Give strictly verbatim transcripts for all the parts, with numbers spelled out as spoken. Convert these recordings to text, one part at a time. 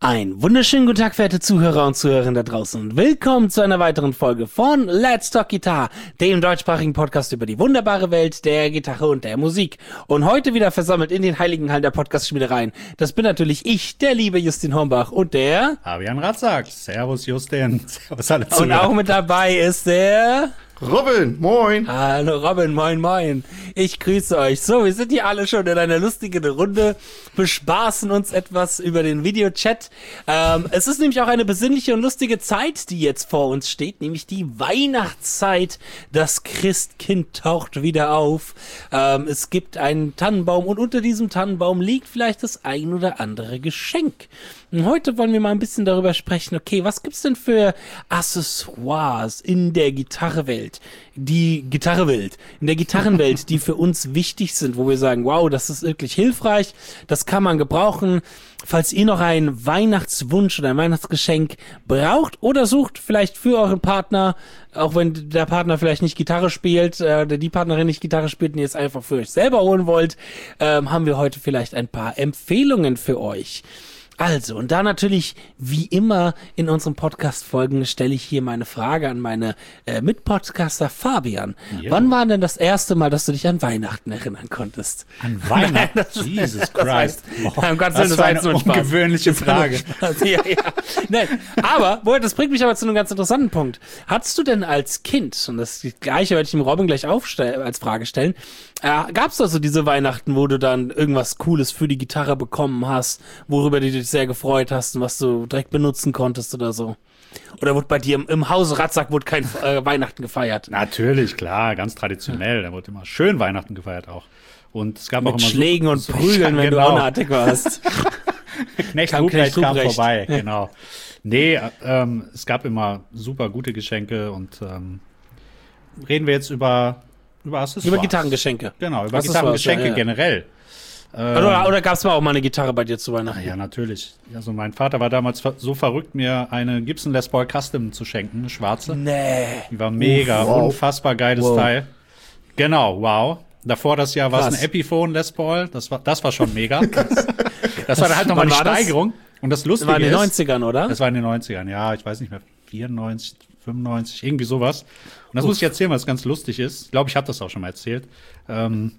Einen wunderschönen guten Tag, verehrte Zuhörer und Zuhörerinnen da draußen und willkommen zu einer weiteren Folge von Let's Talk Guitar, dem deutschsprachigen Podcast über die wunderbare Welt der Gitarre und der Musik. Und heute wieder versammelt in den heiligen Hallen der Podcast-Schmiedereien. Das bin natürlich ich, der liebe Justin Hornbach und der Fabian Ratzak. Servus Justin. Servus alle Zuhörer. Und auch mit dabei ist der Robin, moin. Hallo Robin, moin moin. Ich grüße euch. So, wir sind hier alle schon in einer lustigen Runde, bespaßen uns etwas über den Videochat. Ähm, es ist nämlich auch eine besinnliche und lustige Zeit, die jetzt vor uns steht, nämlich die Weihnachtszeit. Das Christkind taucht wieder auf. Ähm, es gibt einen Tannenbaum und unter diesem Tannenbaum liegt vielleicht das ein oder andere Geschenk. Und heute wollen wir mal ein bisschen darüber sprechen, okay, was gibt's denn für Accessoires in der Gitarrewelt, die Gitarrewelt, in der Gitarrenwelt, die für uns wichtig sind, wo wir sagen, wow, das ist wirklich hilfreich, das kann man gebrauchen. Falls ihr noch einen Weihnachtswunsch oder ein Weihnachtsgeschenk braucht oder sucht, vielleicht für euren Partner, auch wenn der Partner vielleicht nicht Gitarre spielt, äh, oder die Partnerin nicht Gitarre spielt und ihr es einfach für euch selber holen wollt, ähm, haben wir heute vielleicht ein paar Empfehlungen für euch. Also, und da natürlich, wie immer in unseren Podcast-Folgen, stelle ich hier meine Frage an meine äh, Mitpodcaster Fabian. Jo. Wann war denn das erste Mal, dass du dich an Weihnachten erinnern konntest? An Weihnachten? Nein, das, Jesus Christ. Boah, das, das, das war eine ungewöhnliche Frage. ja, ja. Nein, aber, boah, das bringt mich aber zu einem ganz interessanten Punkt. Hattest du denn als Kind, und das Gleiche werde ich dem Robin gleich aufstellen, als Frage stellen, äh, gab es also diese Weihnachten, wo du dann irgendwas Cooles für die Gitarre bekommen hast, worüber du dich sehr gefreut hast und was du direkt benutzen konntest oder so? Oder wurde bei dir im, im Hause Ratzak wurde kein äh, Weihnachten gefeiert? Natürlich, klar, ganz traditionell. Da wurde immer schön Weihnachten gefeiert auch. Und es gab Mit auch immer Schlägen so, und so, Prügeln, wenn genau. du Unartig warst. Knecht Ruprecht kam vorbei, genau. Nee, ähm, es gab immer super gute Geschenke und ähm, reden wir jetzt über über Accessoires. Über Gitarrengeschenke. Genau, über Gitarrengeschenke ja, ja. generell. Ähm, oder oder gab es mal auch mal eine Gitarre bei dir zu Weihnachten? Ja, natürlich. Also mein Vater war damals so verrückt, mir eine Gibson Les Paul Custom zu schenken, eine schwarze. Nee. Die war mega, wow. Unfassbar geiles wow. Teil. Genau, wow. Davor das Jahr war es ein Epiphone Les Paul, das war, das war schon mega. Das war dann halt nochmal eine Steigerung. Das? Und das Lustige ist... Das war in den neunzigern, oder? Das war in den neunzigern, ja, ich weiß nicht mehr, vierundneunzig, fünfundneunzig, irgendwie sowas. Und das Uff. muss ich erzählen, was ganz lustig ist. Ich glaube, ich habe das auch schon mal erzählt. Ähm,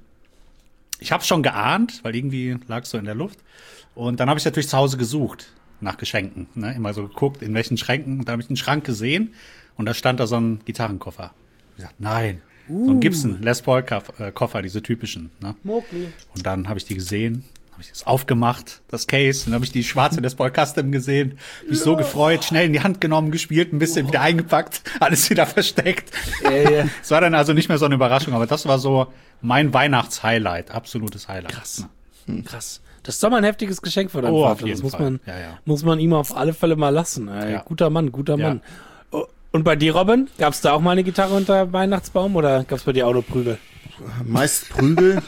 ich habe es schon geahnt, weil irgendwie lag es so in der Luft. Und dann habe ich natürlich zu Hause gesucht nach Geschenken. Ne? Immer so geguckt, in welchen Schränken. Und da habe ich einen Schrank gesehen und da stand da so ein Gitarrenkoffer. Ich gesagt, nein, uh. so ein Gibson Les Paul Koffer, diese typischen. Ne? Und dann habe ich die gesehen. Habe ich das aufgemacht, das Case, dann habe ich die schwarze Les Paul Custom gesehen, mich ja. so gefreut, schnell in die Hand genommen, gespielt, ein bisschen oh. wieder eingepackt, alles wieder versteckt. Es yeah, yeah. war dann also nicht mehr so eine Überraschung, aber das war so mein Weihnachtshighlight, absolutes Highlight. Krass, hm. krass. Das ist doch mal ein heftiges Geschenk für deinen oh, Vater. Auf jeden das muss Fall. man, ja, ja. muss man ihm auf alle Fälle mal lassen. Ey, ja. Guter Mann, guter ja. Mann. Und bei dir, Robin, gab es da auch mal eine Gitarre unter Weihnachtsbaum oder gab es bei dir auch nur Prügel? Meist Prügel.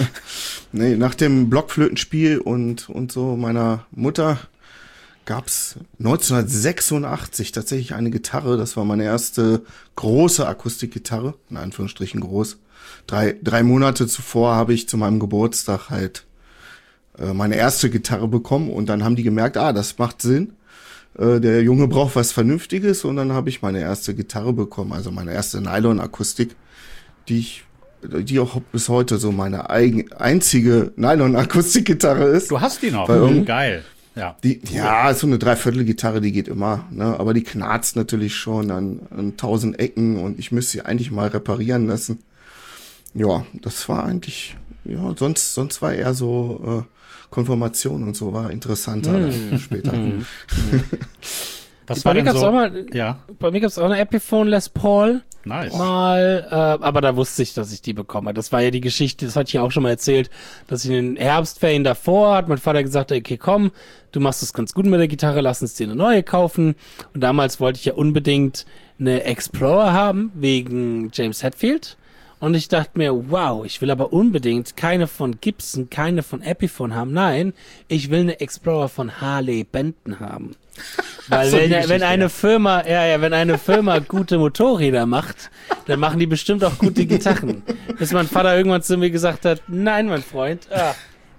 Nee, nach dem Blockflötenspiel und, und so meiner Mutter gab's neunzehnhundertsechsundachtzig tatsächlich eine Gitarre. Das war meine erste große Akustikgitarre, in Anführungsstrichen groß. Drei, drei Monate zuvor habe ich zu meinem Geburtstag halt äh, meine erste Gitarre bekommen und dann haben die gemerkt, ah, das macht Sinn. Äh, der Junge braucht was Vernünftiges und dann habe ich meine erste Gitarre bekommen, also meine erste Nylon-Akustik, die ich die auch bis heute so meine eigen, einzige Nylon-Akustikgitarre ist. Du hast die noch? Mhm. Geil. Ja, die, ja, so eine Dreiviertel-Gitarre, die geht immer, ne? Aber die knarzt natürlich schon an, an tausend Ecken und ich müsste sie eigentlich mal reparieren lassen. Ja, das war eigentlich, ja, sonst, sonst war eher so äh, Konfirmation und so, war interessanter mm. später. Mm. Was bei war mir denn gab's so? Auch mal, ja. Bei mir gab's auch eine Epiphone Les Paul. Nice. Mal, äh, aber da wusste ich, dass ich die bekomme. Das war ja die Geschichte, das hatte ich ja auch schon mal erzählt, dass ich in den Herbstferien davor hat mein Vater gesagt, okay, komm, du machst es ganz gut mit der Gitarre, lass uns dir eine neue kaufen. Und damals wollte ich ja unbedingt eine Explorer haben, wegen James Hetfield. Und ich dachte mir, wow, ich will aber unbedingt keine von Gibson, keine von Epiphone haben. Nein, ich will eine Explorer von Harley Benton haben. Weil so wenn, wenn eine Firma, ja, ja, wenn eine Firma gute Motorräder macht, dann machen die bestimmt auch gute Gitarren. Bis mein Vater irgendwann zu mir gesagt hat, nein, mein Freund, ah,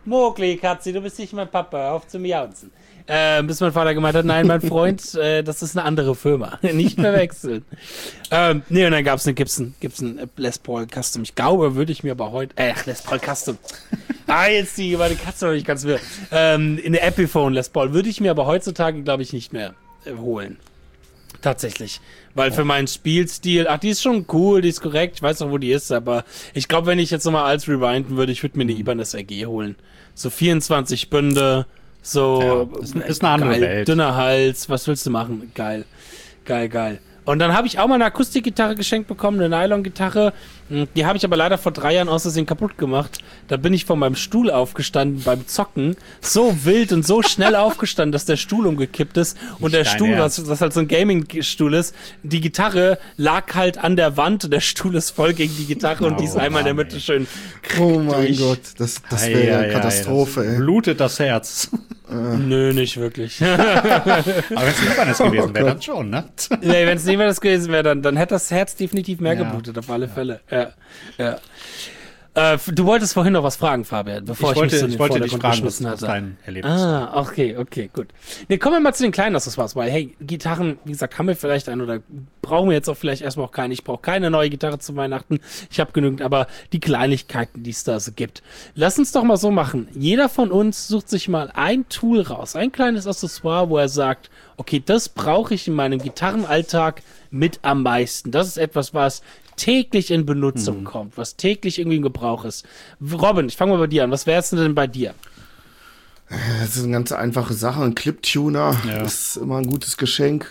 Mogli, Katzi, du bist nicht mein Papa, hör auf zu miauzen. Äh, bis mein Vater gemeint hat, nein, mein Freund, äh, das ist eine andere Firma, nicht verwechseln. ähm, nee, und dann gab's eine Gibson, Gibson Les Paul Custom. Ich glaube, würde ich mir aber heute, äh, Les Paul Custom. ah, jetzt die, meine Katze habe ich ganz wirr. Ähm, in der Epiphone Les Paul würde ich mir aber heutzutage, glaube ich, nicht mehr äh, holen. Tatsächlich. Weil für meinen Spielstil, ach, die ist schon cool, die ist korrekt, ich weiß noch, wo die ist, aber ich glaube, wenn ich jetzt nochmal alles rewinden würde, ich würde mir eine Ibanez R G holen. So vierundzwanzig Bünde, so ja, ist, ist eine andere geil, Welt. Dünner Hals, was willst du machen? Geil, geil, geil. Und dann habe ich auch mal eine Akustikgitarre geschenkt bekommen, eine Nylon-Gitarre. Die habe ich aber leider vor drei Jahren aus Versehen kaputt gemacht. Da bin ich von meinem Stuhl aufgestanden beim Zocken. So wild und so schnell aufgestanden, dass der Stuhl umgekippt ist. Und der Stuhl, was, was halt so ein Gaming-Stuhl ist, die Gitarre lag halt an der Wand und der Stuhl ist voll gegen die Gitarre oh, und die ist einmal in der Mitte schön. Oh mein durch. Gott, das, das wäre ja eine Katastrophe, ey. Blutet das Herz. Nö, nicht wirklich. Aber wenn es Ibanez gewesen wäre, dann schon, ne? Nee, wenn es nicht mehr das gewesen wäre, dann, dann hätte das Herz definitiv mehr ja. geblutet, auf alle ja. Fälle. Ja, ja. Äh, du wolltest vorhin noch was fragen, Fabian, bevor ich, ich wollte, mich so in den ich wollte Vordergrund dich fragen, geschmissen was, hatte. was dein Erlebnis Ah, okay, okay, gut. Nee, kommen wir mal zu den kleinen Accessoires, weil, hey, Gitarren, wie gesagt, haben wir vielleicht einen oder brauchen wir jetzt auch vielleicht erstmal auch keine. Ich brauche keine neue Gitarre zu Weihnachten. Ich habe genügend, aber die Kleinigkeiten, die es da so gibt. Lass uns doch mal so machen. Jeder von uns sucht sich mal ein Tool raus, ein kleines Accessoire, wo er sagt, okay, das brauche ich in meinem Gitarrenalltag mit am meisten. Das ist etwas, was täglich in Benutzung hm. kommt, was täglich irgendwie im Gebrauch ist. Robin, ich fange mal bei dir an. Was wär's denn bei dir? Das ist eine ganz einfache Sache. Ein Clip-Tuner ja. ist immer ein gutes Geschenk.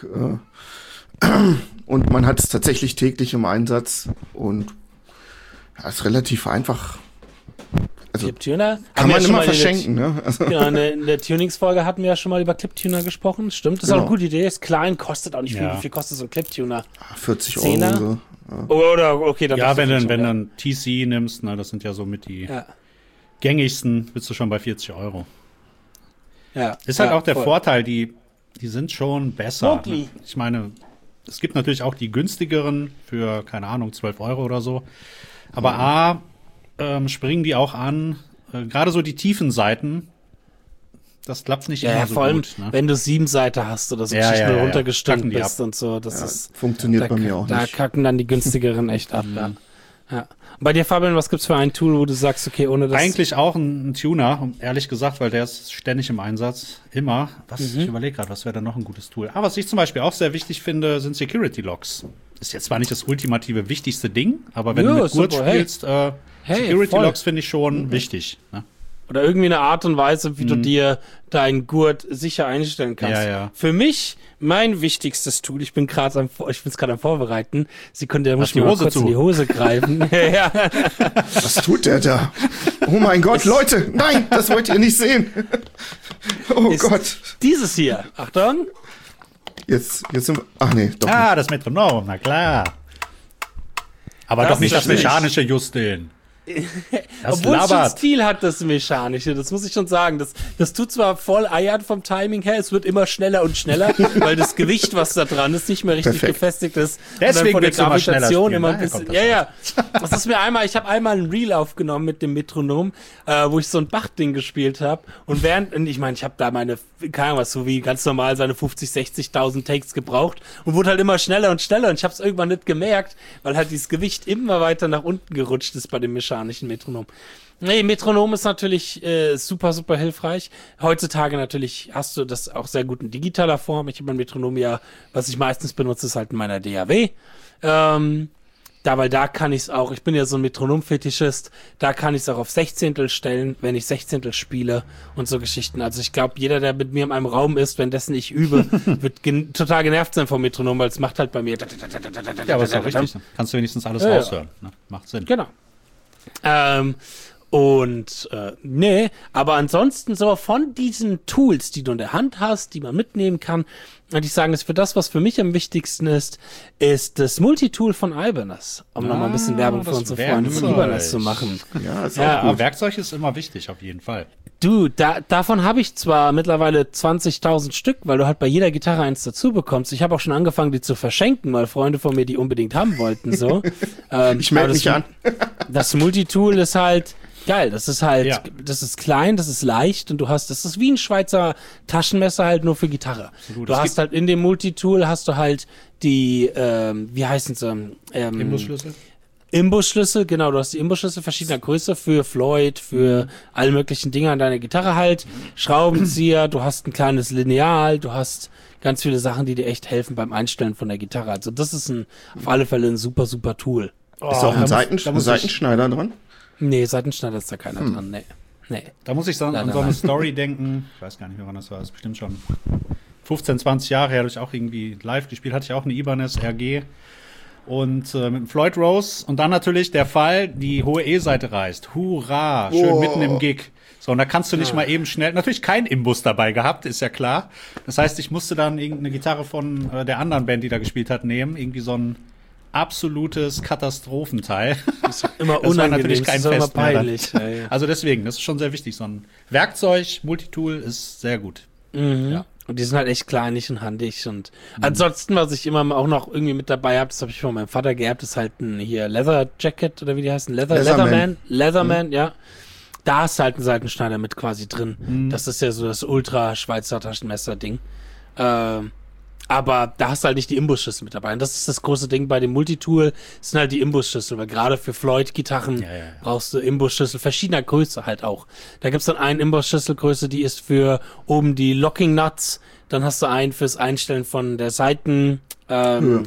Und man hat es tatsächlich täglich im Einsatz. Und ja, ist relativ einfach. Also Clip-Tuner? Kann man immer verschenken, ne? Also genau, in der, in der Tunings-Folge hatten wir ja schon mal über Clip-Tuner gesprochen. Stimmt, das ist genau. auch eine gute Idee. Ist klein, kostet auch nicht viel. Ja. Wie viel kostet so ein Clip-Tuner? vierzig Euro. So. Ja. Oder, okay, dann ja, wenn du wenn dann T C nimmst, ne, das sind ja so mit die ja. gängigsten, bist du schon bei vierzig Euro. Ja. Ist halt ja, auch der voll. Vorteil, die, die sind schon besser. Mogli. Ich meine, es gibt natürlich auch die günstigeren für, keine Ahnung, zwölf Euro oder so. Aber mhm. A, ähm, springen die auch an, äh, gerade so die tiefen Seiten, das klappt nicht ja, immer ja, so vor allem, gut. Ne? Wenn du sieben Seiten hast oder so ja, ja, ja, ja, runtergestimmt ja. bist und so, das ja, ist funktioniert da, bei mir auch da nicht. Da kacken dann die günstigeren echt ab. ja. Ja. Bei dir, Fabian, was gibt's für ein Tool, wo du sagst, okay, ohne das... Eigentlich auch ein, ein Tuner, ehrlich gesagt, weil der ist ständig im Einsatz, immer. Was, Mhm. Ich überlege gerade, was wäre da noch ein gutes Tool? Ah, was ich zum Beispiel auch sehr wichtig finde, sind Security Locks. Ist jetzt zwar nicht das ultimative wichtige Ding, aber wenn Ja, du mit Gurt super, spielst, äh, Hey, Security voll. Locks finde ich schon mhm. wichtig. Ne? Oder irgendwie eine Art und Weise, wie Mhm. du dir deinen Gurt sicher einstellen kannst. Ja, ja. Für mich, mein wichtigstes Tool, ich bin gerade am, ich bin's gerade am Vorbereiten. Sie konnte, da muss Hast ich die mir mal Hose kurz zu. in die Hose greifen. ja. Was tut der da? Oh mein Gott, Leute, nein, das wollt ihr nicht sehen. Oh Ist Gott. Dieses hier, Achtung. Jetzt, jetzt sind wir, ach nee, doch Ah, das Metronom, na klar. Aber Das doch nicht ist das nicht. mechanische, Justin. Das Obwohl es schon labert. Stil hat, das Mechanische, das muss ich schon sagen. Das, das tut zwar voll eiern vom Timing her, es wird immer schneller und schneller, weil das Gewicht, was da dran ist, nicht mehr richtig Perfekt. gefestigt ist. Deswegen und dann von der willst du immer schneller Gravitation spielen, immer ein daher bisschen. kommt Ja, das ja. Das ist mir einmal, ich habe einmal ein Reel aufgenommen mit dem Metronom, äh, wo ich so ein Bach-Ding gespielt habe. Und während, und ich meine, ich habe da meine, keine Ahnung was, so wie ganz normal seine fünfzig, sechzigtausend Takes gebraucht und wurde halt immer schneller und schneller. Und ich habe es irgendwann nicht gemerkt, weil halt dieses Gewicht immer weiter nach unten gerutscht ist bei dem mechanischen Metronom. Nee, Metronom ist natürlich äh, super, super hilfreich. Heutzutage natürlich hast du das auch sehr gut in digitaler Form. Ich habe mein Metronom ja, was ich meistens benutze, ist halt in meiner D A W. Ähm, da, weil da kann ich es auch, ich bin ja so ein Metronom-Fetischist, da kann ich es auch auf Sechzehntel stellen, wenn ich Sechzehntel spiele und so Geschichten. Also ich glaube, jeder, der mit mir in einem Raum ist, wenn dessen ich übe, wird gen- total genervt sein vom Metronom, weil es macht halt bei mir. Ja, aber ist auch richtig. Kannst du wenigstens alles Ja, ja. raushören. Ne? Macht Sinn. Genau. Ähm, und äh, nee, aber ansonsten so von diesen Tools, die du in der Hand hast, die man mitnehmen kann, würde ich sagen, ist für das, was für mich am wichtigsten ist, ist das Multitool von Ibanez, um Ah, nochmal ein bisschen Werbung für das unsere Freunde von Werkzeug. Ibanez zu machen. Ja, ist Ja, auch Aber gut. Werkzeug ist immer wichtig, auf jeden Fall. Du, da, davon habe ich zwar mittlerweile zwanzigtausend Stück, weil du halt bei jeder Gitarre eins dazu bekommst. Ich habe auch schon angefangen, die zu verschenken, weil Freunde von mir die unbedingt haben wollten. So. ähm, Ich melde aber mich das, an. Das Multitool ist halt, geil. Das ist halt, Ja. das ist klein, das ist leicht und du hast, das ist wie ein Schweizer Taschenmesser halt nur für Gitarre. Absolut. Du Es hast gibt- halt in dem Multitool hast du halt die, ähm, wie heißen sie? Ähm, Imbusschlüssel? Imbusschlüssel, genau, du hast die Imbusschlüssel verschiedener Größe für Floyd, für alle möglichen Dinge an deiner Gitarre halt, Schraubenzieher, du hast ein kleines Lineal, du hast ganz viele Sachen, die dir echt helfen beim Einstellen von der Gitarre. Also das ist ein, auf alle Fälle ein super, super Tool. Ist auch da ein muss- Seiten da muss ich- Seitenschneider dran? Nee, Seitenschneider ist da keiner dran, nee. Nee. Da muss ich so an Leider so eine nein. Story denken. Ich weiß gar nicht mehr, wann das war. Das ist bestimmt schon fünfzehn, zwanzig Jahre her. Habe ich auch irgendwie live gespielt. Hatte ich auch eine Ibanez R G. Und äh, mit dem Floyd Rose. Und dann natürlich der Fall, die hohe E-Seite reißt. Hurra! Schön Oh. mitten im Gig. So, und da kannst du nicht mal eben schnell, natürlich kein Imbus dabei gehabt, ist ja klar. Das heißt, ich musste dann irgendeine Gitarre von äh, der anderen Band, die da gespielt hat, nehmen. Irgendwie so ein absolutes Katastrophenteil. Immer Das war unangenehm, natürlich kein das ist immer Fest mehr dann. peinlich. Ja, ja. Also deswegen, das ist schon sehr wichtig. So ein Werkzeug, Multitool ist sehr gut. Mhm. Ja. Und die sind halt echt kleinlich und handig und ansonsten, was ich immer auch noch irgendwie mit dabei habe, das habe ich von meinem Vater geerbt, ist halt ein hier Leather Jacket oder wie die heißen, Leather, Leatherman. Leatherman, Leatherman, ja. Da ist halt ein Seitenschneider mit quasi drin. Das ist ja so das Ultra-Schweizer Taschenmesser-Ding. Ähm, aber da hast du halt nicht die Imbusschlüssel mit dabei. Und das ist das große Ding bei dem Multitool, sind halt die Imbusschlüssel, weil gerade für Floyd-Gitarren Ja, ja, ja. brauchst du Imbusschlüssel verschiedener Größe halt auch. Da gibt's dann einen Imbusschlüsselgröße, die ist für oben die Locking Nuts, dann hast du einen fürs Einstellen von der Seiten, ähm, Höhe.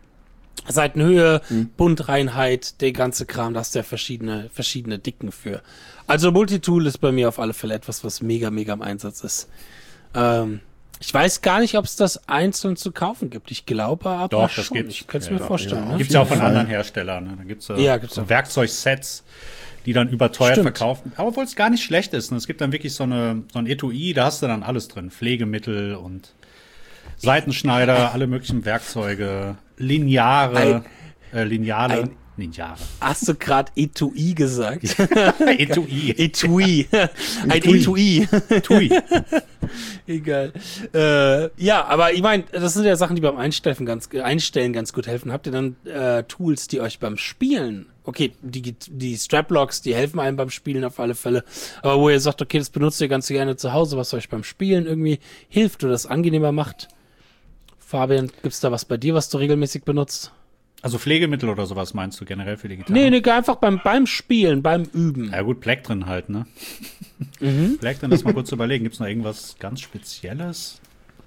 Seitenhöhe, Bundreinheit, der ganze Kram, da hast du ja verschiedene, verschiedene Dicken für. Also Multitool ist bei mir auf alle Fälle etwas, was mega, mega im Einsatz ist. Ähm, ich weiß gar nicht, ob es das einzeln zu kaufen gibt. Ich glaube aber Doch, das schon. gibt's. Ich könnte es Ja, mir ja. vorstellen. Ja, ne? Gibt's ja auch von Fall. anderen Herstellern. Ne? Da gibt's ja, Ja, gibt's so auch. Werkzeugsets, die dann überteuert Stimmt. verkauft. Aber obwohl es gar nicht schlecht ist. Ne? Es gibt dann wirklich so, eine, so ein Etui, da hast du dann alles drin. Pflegemittel und Seitenschneider, alle möglichen Werkzeuge, Lineare, äh, Lineale. ein- Lineare. Hast du gerade Etui gesagt? Etui. Etui. Ein Etui. Etui. Etui. Egal. Äh, ja, aber ich meine, das sind ja Sachen, die beim Einstellen ganz, Einstellen ganz gut helfen. Habt ihr dann äh, Tools, die euch beim Spielen, okay, die, die Straplocks, die helfen einem beim Spielen auf alle Fälle, aber wo ihr sagt, okay, das benutzt ihr ganz gerne zu Hause, was euch beim Spielen irgendwie hilft oder das angenehmer macht? Fabian, gibt's da was bei dir, was du regelmäßig benutzt? Also Pflegemittel oder sowas meinst du generell für die Gitarre? Nee, nee, einfach beim, beim Spielen, beim Üben. Ja gut, Black drin halt, ne? Mhm. Black drin, lass mal kurz überlegen. Gibt's noch irgendwas ganz Spezielles?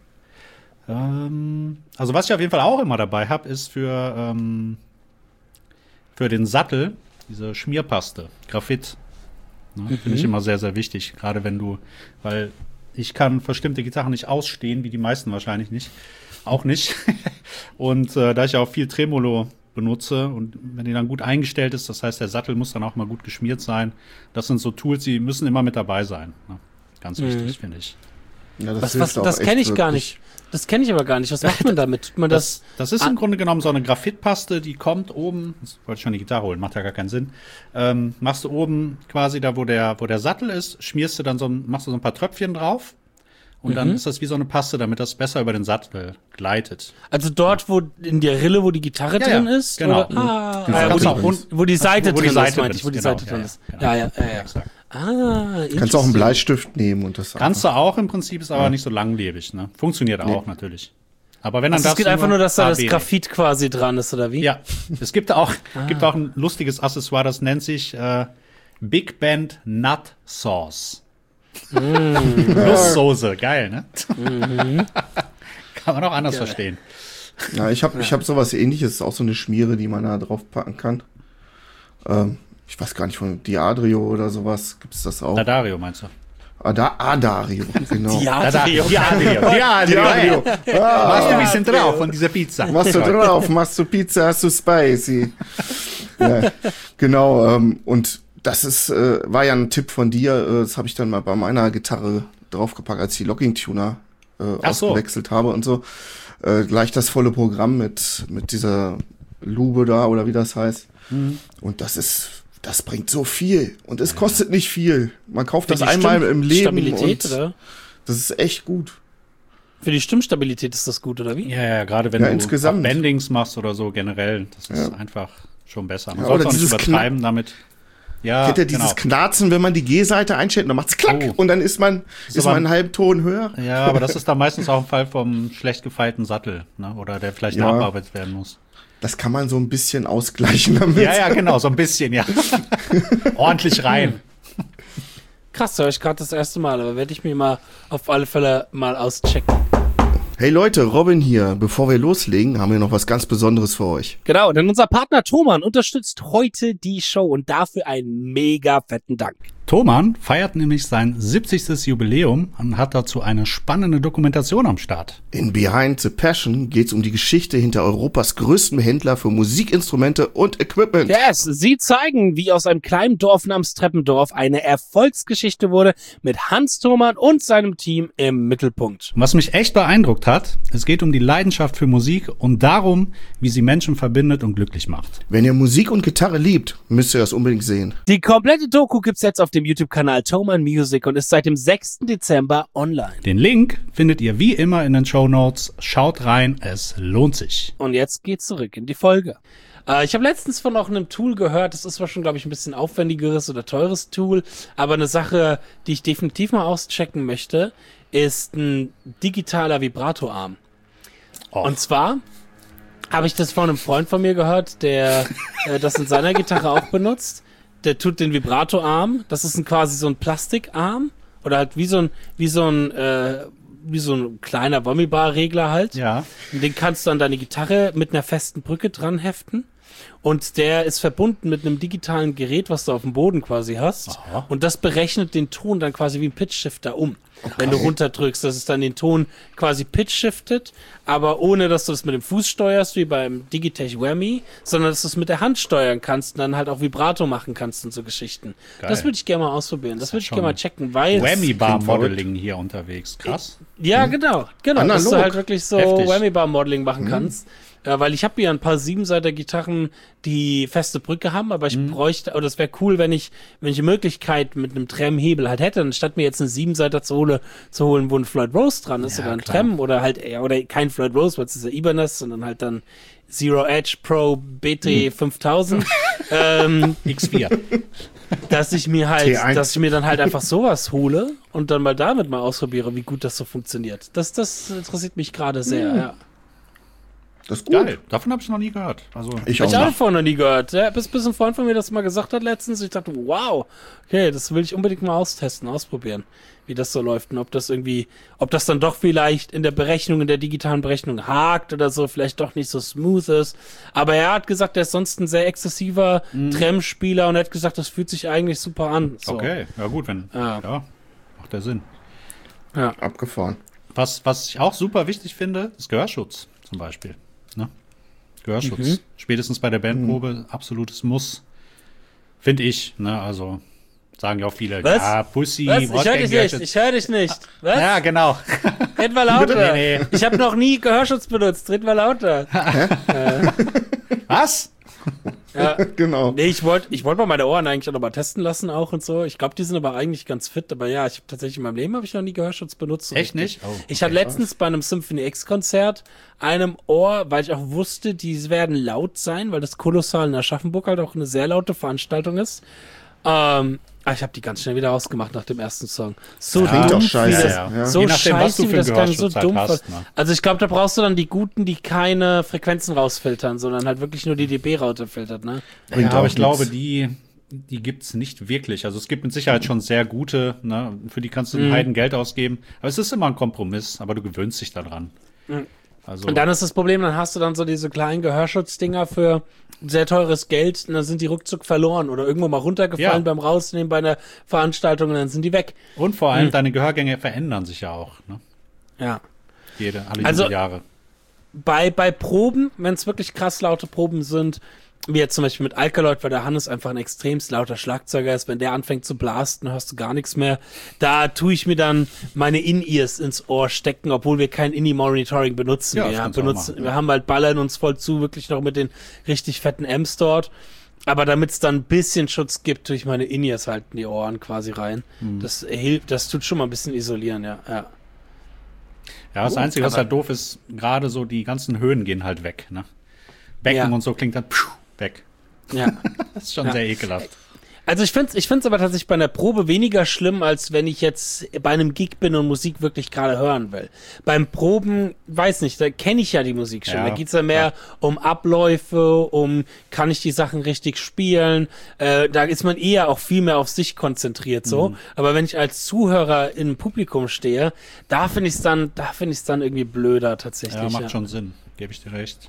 Ähm, also was ich auf jeden Fall auch immer dabei habe, ist für, ähm, für den Sattel diese Schmierpaste, Graphit. Ne? Finde ich immer sehr, sehr wichtig. Gerade wenn du, weil ich kann bestimmte Gitarren nicht ausstehen, wie die meisten wahrscheinlich nicht. Auch nicht. Und äh, da ich ja auch viel Tremolo benutze und wenn die dann gut eingestellt ist, das heißt, der Sattel muss dann auch mal gut geschmiert sein. Das sind so Tools, die müssen immer mit dabei sein. Ne? Ganz wichtig, finde ich. Ja, das Was, hilft was, auch das echt kenne ich gar wirklich. nicht. Das kenne ich aber gar nicht. Was macht man damit? Tut man das? Das, das ist im Grunde genommen so eine Graphitpaste, die kommt oben, jetzt wollte ich schon die Gitarre holen, macht ja gar keinen Sinn. Ähm, machst du oben quasi da, wo der, wo der Sattel ist, schmierst du dann so ein, machst du so ein paar Tröpfchen drauf und dann ist das wie so eine Paste, damit das besser über den Sattel gleitet. Also dort, wo in der Rille, wo die Gitarre Ja, ja, drin ist? genau. Oder? Ah, Genau. ah, wo, Kannst die, auch un- wo die Seite wo die drin Seite ist, meinte drin ich, wo die ist, Seite genau, drin ja, ist. ja, Ja, ja, ja. ja. Exakt. Ah, Kannst auch einen Bleistift nehmen und das Kannst du auch im Prinzip, ist aber nicht so langlebig. Ne? Funktioniert auch natürlich. Aber wenn dann Also es das geht einfach nur, dass da Ah, das wenig. Graphit quasi dran ist, oder wie? Ja, es gibt auch, Ah. gibt auch ein lustiges Accessoire, das nennt sich äh, Big Band Nut Sauce. Mm. Nusssoße, geil, ne? Kann man auch anders Geil. verstehen. Ja, ich habe ich hab sowas ähnliches, auch so eine Schmiere, die man da drauf packen kann. Ähm, ich weiß gar nicht, von Diadrio oder sowas gibt's das auch. Dadario meinst du? Ada Adario, genau. Diadrio. Diadrio. Diadrio. Diadrio. Ah, Machst du ein bisschen drauf von dieser Pizza. machst du drauf, machst du Pizza, hast du spicy. Ja, genau, ähm, und das ist, äh, war ja ein Tipp von dir, äh, das habe ich dann mal bei meiner Gitarre draufgepackt, als ich die Locking-Tuner äh, Ach so. ausgewechselt habe und so. Äh, gleich das volle Programm mit, mit dieser Lube da, oder wie das heißt. Mhm. Und das ist, das bringt so viel. Und es kostet nicht viel. Man kauft Für das die einmal Stimm- im Leben. Stabilität, und oder? das ist echt gut. Für die Stimmstabilität ist das gut, oder wie? Ja, ja, gerade wenn Ja, du insgesamt. Bendings machst oder so generell, das ist Ja. einfach schon besser. Man Ja, sollte oder auch nicht dieses übertreiben damit. Ja, Kennt ihr dieses genau. Knarzen, wenn man die G-Seite einstellt und dann macht's klack Oh. und dann ist man, ist aber- man einen halben Ton höher? Ja, aber das ist dann meistens auch ein Fall vom schlecht gefeilten Sattel, ne? Oder der vielleicht Ja. nachbearbeitet werden muss. Das kann man so ein bisschen ausgleichen damit. Ja, ja, genau, so ein bisschen, ja. Ordentlich rein. Krass, höre ich gerade das erste Mal, aber werde ich mir mal auf alle Fälle mal auschecken. Hey Leute, Robin hier. Bevor wir loslegen, haben wir noch was ganz Besonderes für euch. Genau, denn unser Partner Thomann unterstützt heute die Show und dafür einen mega fetten Dank. Thomann feiert nämlich sein siebzigstes Jubiläum und hat dazu eine spannende Dokumentation am Start. In Behind the Passion geht's um die Geschichte hinter Europas größten Händler für Musikinstrumente und Equipment. Yes, sie zeigen, wie aus einem kleinen Dorf namens Treppendorf eine Erfolgsgeschichte wurde, mit Hans Thomann und seinem Team im Mittelpunkt. Und was mich echt beeindruckt hat, es geht um die Leidenschaft für Musik und darum, wie sie Menschen verbindet und glücklich macht. Wenn ihr Musik und Gitarre liebt, müsst ihr das unbedingt sehen. Die komplette Doku gibt's jetzt auf dem YouTube-Kanal Thomann Music und ist seit dem sechsten Dezember online. Den Link findet ihr wie immer in den Shownotes. Schaut rein, es lohnt sich. Und jetzt geht's zurück in die Folge. Äh, ich habe letztens von auch einem Tool gehört, das ist zwar schon, glaube ich, ein bisschen aufwendigeres oder teures Tool, aber eine Sache, die ich definitiv mal auschecken möchte, ist ein digitaler Vibrato-Arm. Oh. Und zwar habe ich das von einem Freund von mir gehört, der äh, das in seiner Gitarre auch benutzt. Der tut den Vibrato-Arm, das ist ein, quasi so ein Plastikarm oder halt wie so ein, wie so ein, äh, wie so ein kleiner Wommi-Bar-Regler halt. Ja. Und den kannst du an deine Gitarre mit einer festen Brücke dran heften. Und der ist verbunden mit einem digitalen Gerät, was du auf dem Boden quasi hast. Aha. Und das berechnet den Ton dann quasi wie ein Pitch-Shifter um. Wenn du runterdrückst, dass es dann den Ton quasi pitch-shiftet, aber ohne, dass du das mit dem Fuß steuerst, wie beim Digitech Whammy, sondern dass du es mit der Hand steuern kannst und dann halt auch Vibrato machen kannst und so Geschichten. Geil. Das würde ich gerne mal ausprobieren. Das ist würde ich ja gerne mal checken, weil... Whammy Bar klingt verrückt. Modeling hier unterwegs. Krass. Ja, genau, genau, Analog. dass du halt wirklich so Heftig. Whammy-Bar-Modeling machen kannst. Ja, weil ich habe hier ein paar Siebenseiter-Gitarren, die feste Brücke haben, aber ich bräuchte, oder es wäre cool, wenn ich, wenn ich die Möglichkeit mit einem Trem-Hebel halt hätte, anstatt mir jetzt einen Siebenseiter zu, hole, zu holen, wo ein Floyd Rose dran ist, Ja, oder ein klar. Trem, oder halt, ja, oder kein Floyd Rose, weil es ist ja Ibanez, sondern halt dann Zero Edge Pro B T fünftausend, ähm, X vier. dass ich mir halt, T eins. dass ich mir dann halt einfach sowas hole und dann mal damit mal ausprobiere, wie gut das so funktioniert. Das, das interessiert mich gerade sehr, ja. Das ist gut. Geil. Davon habe ich noch nie gehört. Also, Ich Hab auch ich auch nicht. vorhin noch nie gehört. Ja, bis, bis ein Freund von mir das mal gesagt hat letztens. Ich dachte, wow, okay, das will ich unbedingt mal austesten, ausprobieren, wie das so läuft und ob das irgendwie, ob das dann doch vielleicht in der Berechnung, in der digitalen Berechnung hakt oder so, vielleicht doch nicht so smooth ist. Aber er hat gesagt, er ist sonst ein sehr exzessiver Trem-Spieler und er hat gesagt, das fühlt sich eigentlich super an. So. okay, ja gut, wenn. Ja. Ja, macht der Sinn. Ja. Abgefahren. Was, was ich auch super wichtig finde, ist Gehörschutz zum Beispiel. Ne? Gehörschutz. Mhm. Spätestens bei der Bandprobe, absolutes Muss. Finde ich. Ne? Also sagen ja auch viele, Was? ja, Pussy, Was? Ich brauchst höre kein dich nicht. Gehörschutz. Ich höre dich nicht. Was? Ja, genau. Red mal lauter. Nee, nee. Ich habe noch nie Gehörschutz benutzt. Red mal lauter. Was? Ja. Genau. Nee, ich wollte ich wollte mal meine Ohren eigentlich auch noch mal testen lassen auch und so. Ich glaube, die sind aber eigentlich ganz fit. Aber ja, ich habe tatsächlich in meinem Leben habe ich noch nie Gehörschutz benutzt. so Echt richtig. nicht? Oh, ich hatte letztens bei einem Symphony X-Konzert einem Ohr, weil ich auch wusste, die werden laut sein, weil das Kolossal in Aschaffenburg halt auch eine sehr laute Veranstaltung ist. Ähm, aber ich habe die ganz schnell wieder ausgemacht nach dem ersten Song. So Klingt dumm, doch wie scheiße, das, ja. so Je nachdem, was scheiße, du wie für das klang, so Gehörschutz halt dumm. hast, ne? Also ich glaube, da brauchst du dann die guten, die keine Frequenzen rausfiltern, sondern halt wirklich nur die dB-Raute filtert, ne? Ja, Bringt aber auch ich glaube, nichts. die, die gibt's nicht wirklich. Also es gibt mit Sicherheit schon sehr gute, ne? Für die kannst du Mhm. ein Heiden Geld ausgeben. Aber es ist immer ein Kompromiss, aber du gewöhnst dich daran. Also, Und dann ist das Problem, dann hast du dann so diese kleinen Gehörschutzdinger für sehr teures Geld und dann sind die ruckzuck verloren oder irgendwo mal runtergefallen Ja. beim Rausnehmen bei einer Veranstaltung und dann sind die weg. und vor allem deine Gehörgänge verändern sich ja auch, ne? Ja. Jede, alle Also- diese Jahre. Bei, bei Proben, wenn es wirklich krass laute Proben sind, wie jetzt zum Beispiel mit Alkaloid, weil der Hannes einfach ein extremst lauter Schlagzeuger ist, wenn der anfängt zu blasten, hörst du gar nichts mehr. Da tue ich mir dann meine In-Ears ins Ohr stecken, obwohl wir kein In-Ear-Monitoring benutzen. Ja, das wir, kannst du auch benutzen machen, wir ja. haben halt ballern uns voll zu, wirklich noch mit den richtig fetten Amps dort. Aber damit es dann ein bisschen Schutz gibt, tue ich meine In-Ears halt in die Ohren quasi rein. Mhm. Das hilft, das tut schon mal ein bisschen isolieren, ja. ja. Ja, das Gut, Einzige, was aber- halt doof ist, gerade so die ganzen Höhen gehen halt weg, ne? Becken Ja. und so klingt dann pschuh, weg. Ja. Das ist schon Ja. sehr ekelhaft. Also ich finde es ich find's aber tatsächlich bei einer Probe weniger schlimm, als wenn ich jetzt bei einem Gig bin und Musik wirklich gerade hören will. Beim Proben, weiß nicht, da kenne ich ja die Musik schon. Ja, da geht's ja mehr ja. um Abläufe, um kann ich die Sachen richtig spielen. Äh, da ist man eher auch viel mehr auf sich konzentriert so. Mhm. Aber wenn ich als Zuhörer im Publikum stehe, da finde ich es dann, da finde ich es dann irgendwie blöder tatsächlich. Ja, macht ja. schon Sinn, gebe ich dir recht.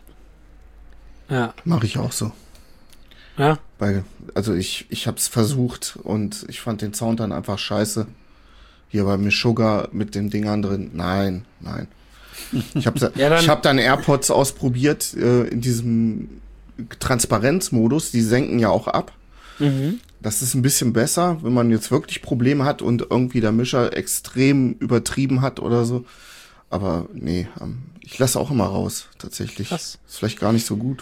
Ja. Mache ich auch so. Ja. Weil, also ich, ich hab's versucht und ich fand den Sound dann einfach scheiße. Hier bei Meshuggah mit den Dingern drin. Nein, nein. Ich habe ja, dann, ich hab dann AirPods ausprobiert äh, in diesem Transparenzmodus. Die senken ja auch ab. Mhm. Das ist ein bisschen besser, wenn man jetzt wirklich Probleme hat und irgendwie der Mischer extrem übertrieben hat oder so. Aber nee, ähm, ich lasse auch immer raus, tatsächlich. Krass. Ist vielleicht gar nicht so gut.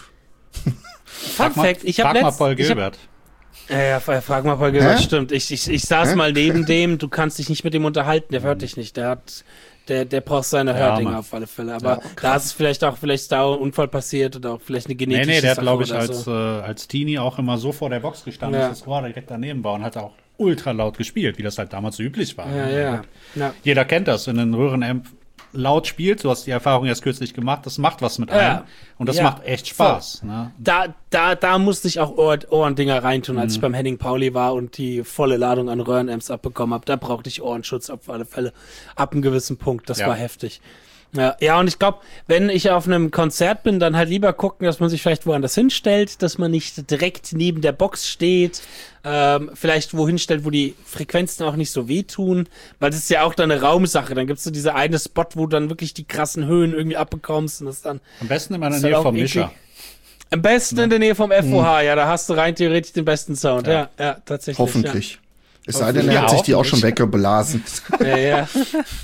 Fun Fact, ich habe Frag mal letzt, Paul ich hab, Gilbert. Ja, ja, frag mal Paul Gilbert, Hä? stimmt. Ich, ich, ich saß Hä? mal neben dem, du kannst dich nicht mit dem unterhalten, der hört dich nicht. Der hat, der, der braucht seine Ja, Hördinger Mann. auf alle Fälle. Aber Ja, da ist es vielleicht auch, vielleicht ist da auch ein Unfall passiert oder auch vielleicht eine Nee, genetische nee, der hat, Sache glaube ich, oder als, so. äh, als Teenie auch immer so vor der Box gestanden, Ja. dass das Ohr direkt daneben war und hat auch ultra laut gespielt, wie das halt damals so üblich war. Ja, ja. ja. Jeder kennt das, wenn ein Röhrenamp laut spielt, du hast die Erfahrung erst kürzlich gemacht, das macht was mit Ja. einem und das Ja. macht echt Spaß. Ne? Da, da, da musste ich auch Ohr, Ohrendinger reintun, als ich beim Henning Pauli war und die volle Ladung an Röhrenamps abbekommen habe. Da brauchte ich Ohrenschutz auf alle Fälle. Ab einem gewissen Punkt. Das Ja. war heftig. Ja, ja, und ich glaube, wenn ich auf einem Konzert bin, dann halt lieber gucken, dass man sich vielleicht woanders hinstellt, dass man nicht direkt neben der Box steht, ähm, vielleicht wohin stellt, wo die Frequenzen auch nicht so wehtun, weil das ist ja auch dann eine Raumsache. Dann gibt's so diese eine Spot, wo du dann wirklich die krassen Höhen irgendwie abbekommst und das dann Am besten immer in der ist halt Nähe auch vom eklig. Mischer. Am besten in der Nähe vom F O H, ja, da hast du rein theoretisch den besten Sound. Ja, ja, ja tatsächlich. Hoffentlich. Es sei denn, Ja, er hat sich die auch schon hoffentlich. weggeblasen. Ja, ja. ja.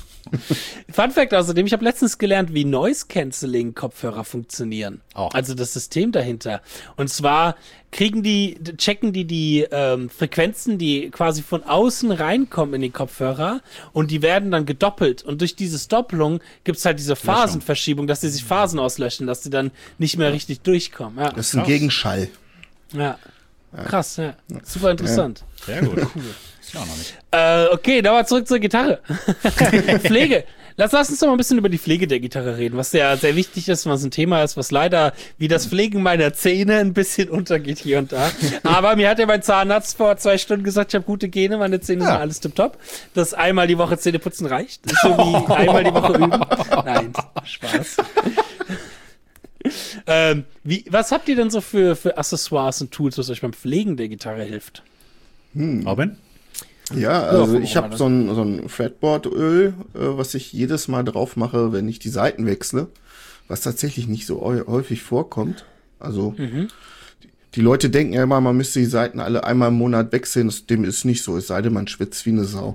Fun Fact außerdem, ich habe letztens gelernt, wie Noise-Canceling-Kopfhörer funktionieren. Auch. Also das System dahinter. Und zwar kriegen die, checken die die ähm, Frequenzen, die quasi von außen reinkommen in den Kopfhörer und die werden dann gedoppelt. Und durch diese Doppelung gibt's halt diese Phasenverschiebung, dass die sich Phasen auslöschen, dass die dann nicht mehr richtig durchkommen. Ja, Das ist ein Krass. Gegenschall. ja. Krass, ja. Super interessant. Sehr gut. Cool. Ist ja auch noch nicht. Äh, okay, nochmal zurück zur Gitarre. Pflege. Lass, lass uns doch mal ein bisschen über die Pflege der Gitarre reden, was ja sehr wichtig ist, was ein Thema ist, was leider wie das Pflegen meiner Zähne ein bisschen untergeht hier und da. Aber mir hat ja mein Zahnarzt vor zwei Stunden gesagt, ich habe gute Gene, meine Zähne sind alles tipptopp. Dass einmal die Woche Zähne putzen reicht. Das ist so wie einmal die Woche üben. Nein, Spaß. ähm, wie, was habt ihr denn so für, für Accessoires und Tools, was euch beim Pflegen der Gitarre hilft? Robin? Ja, also Ja, ich habe so ein, so ein Fretboard-Öl, äh, was ich jedes Mal drauf mache, wenn ich die Seiten wechsle, was tatsächlich nicht so häu- häufig vorkommt. Also Mhm. die, die Leute denken ja immer, man müsste die Seiten alle einmal im Monat wechseln. Das, dem ist nicht so, es sei denn, man schwitzt wie eine Sau.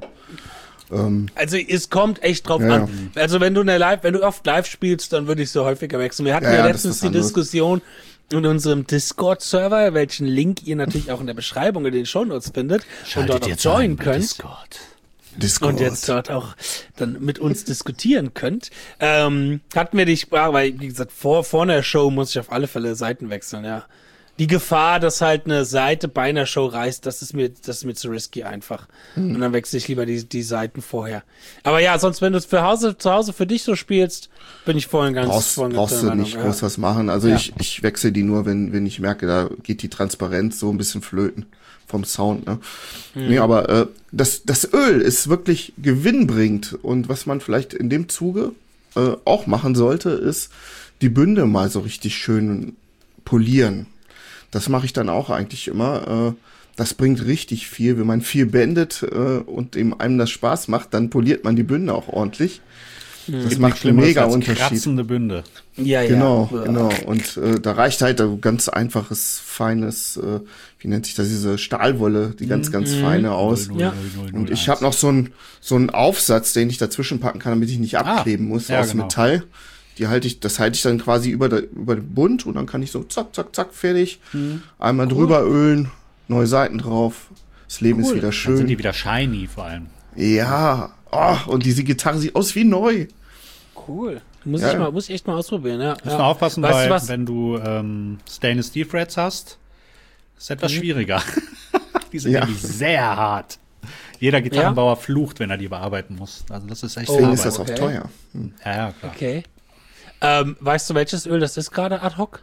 Ähm, Also es kommt echt drauf Ja, an. Also wenn du eine Live, wenn du oft live spielst, dann würde ich so häufiger wechseln. Wir hatten Ja, ja, ja, das letztens ist die anderes. Diskussion in unserem Discord-Server, welchen Link ihr natürlich auch in der Beschreibung in den Shownotes findet und dort auch joinen könnt. Discord. Discord. Und jetzt dort auch dann mit uns diskutieren könnt. Ähm, hatten wir die Sprache, weil, wie gesagt, vor, vor einer Show muss ich auf alle Fälle Seiten wechseln, ja. Die Gefahr, dass halt eine Seite bei einer Show reißt, das ist mir, das ist mir zu risky einfach. Und dann wechsle ich lieber die, die Seiten vorher. Aber ja, sonst, wenn du es für Hause, zu Hause für dich so spielst, bin ich voll und ganz, brauchst, voll und ganz brauchst der du Meinung, nicht ja. groß was machen. Also Ja. ich, ich wechsle die nur, wenn, wenn ich merke, da geht die Transparenz so ein bisschen flöten vom Sound. Ne? Mhm. Nee, aber äh, das, das Öl ist wirklich gewinnbringend. Und was man vielleicht in dem Zuge äh, auch machen sollte, ist die Bünde mal so richtig schön polieren. Das mache ich dann auch eigentlich immer. Äh, das bringt richtig viel. Wenn man viel bändet äh, und dem einem das Spaß macht, dann poliert man die Bünde auch ordentlich. Das macht einen mega Unterschied. Kratzende Bünde. Ja, ja. Genau, Ja. genau. Und äh, da reicht halt ein ganz einfaches, feines, äh, wie nennt sich das, diese Stahlwolle, die ganz, ganz feine aus. Ja. Und ich habe noch so einen so einen Aufsatz, den ich dazwischen packen kann, damit ich nicht abkleben muss, ja, aus genau. Metall. Die halte ich, das halte ich dann quasi über der, über den Bund und dann kann ich so zack, zack, zack, fertig. Einmal drüber ölen, neue Seiten drauf. Das Leben ist Cool. wieder Dann sind schön. die wieder shiny vor allem. Ja. Oh, und diese Gitarre sieht aus wie neu. Cool. Muss Ja. ich mal, muss ich echt mal ausprobieren, ja. Musst ja. mal aufpassen, weißt weil du was? wenn du ähm, Stainless Steel Threads hast, ist etwas schwieriger. Die sind Ja. nämlich sehr hart. Jeder Gitarrenbauer flucht, wenn er die bearbeiten muss. Also das ist echt Deswegen Arbeit. ist das auch okay. teuer. Hm. Ja, ja, klar. Okay. Ähm, weißt du, welches Öl das ist gerade ad hoc?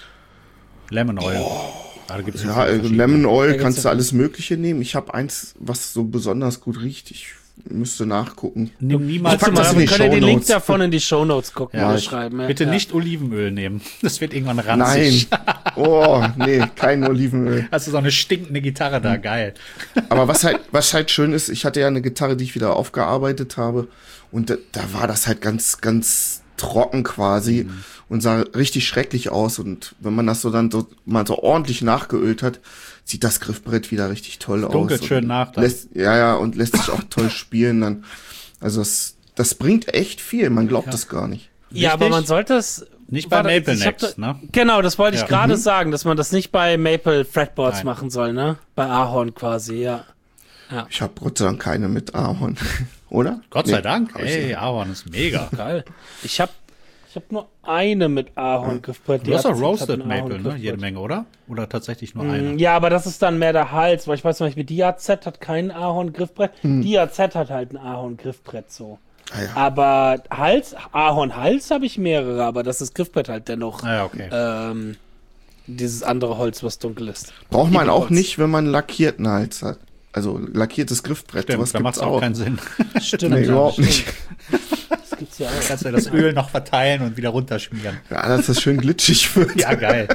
Lemon Oil. Ah, da gibt's so Ja, viele äh, verschiedene. Lemon Oil Da kannst gibt's du ja- alles Mögliche nehmen. Ich habe eins, was so besonders gut riecht. Ich müsste nachgucken. Nimm niemals Ich pack Mal, das in wir die können ja den Link Shownotes. davon in die Shownotes gucken Ja, oder ich- schreiben. Ja. Bitte ja. nicht Olivenöl nehmen. Das wird irgendwann Nein. ranzig. Oh, nee, kein Olivenöl. Hast du so eine stinkende Gitarre da, geil. Aber was halt, was halt schön ist, ich hatte ja eine Gitarre, die ich wieder aufgearbeitet habe. Und da, da war das halt ganz, ganz trocken quasi Mhm. und sah richtig schrecklich aus. Und wenn man das so dann so mal so ordentlich nachgeölt hat, sieht das Griffbrett wieder richtig toll aus. Dunkelt Und schön nach dann. Lässt, ja, ja, und lässt sich auch toll spielen dann. Also das, das bringt echt viel, man glaubt das gar nicht. Ja, aber man sollte es Nicht bei Warte, Maple ich hab Necks, da- ne? Genau, das wollte ich Ja. gerade sagen, dass man das nicht bei Maple Fretboards Nein. machen soll, ne? Bei Ahorn quasi, ja. Ich habe Gott sei Dank keine mit Ahorn, oder? Gott sei Nee, Dank. hab ich Ey, nicht. Ahorn ist mega. Geil. Ich habe ich hab nur eine mit Ahorn-Griffbrett. Du hast hat- auch hat Roasted ein Maple, ne? Ahorn-Griffbrett. Jede Menge, oder? Oder tatsächlich nur Mm, eine? Ja, aber das ist dann mehr der Hals, weil ich weiß zum Beispiel, die A Z hat kein Ahorn-Griffbrett. Die A Z hat halt ein Ahorn-Griffbrett so. Ah, ja. Aber Hals, Ahorn-Hals habe ich mehrere, aber das ist Griffbrett halt dennoch. Ah, ja, okay. Ähm, dieses andere Holz, was dunkel ist. Braucht man auch Ebenholz. nicht, wenn man einen lackierten Hals hat. Also lackiertes Griffbrett, Stimmt, sowas da macht gibt's es auch auch. keinen Sinn. Stimmt, Nee, ja, überhaupt stimmt. nicht. Das gibt's ja auch. Kannst du das Öl noch verteilen und wieder runterschmieren. Ja, dass das schön glitschig wird. Ja, geil.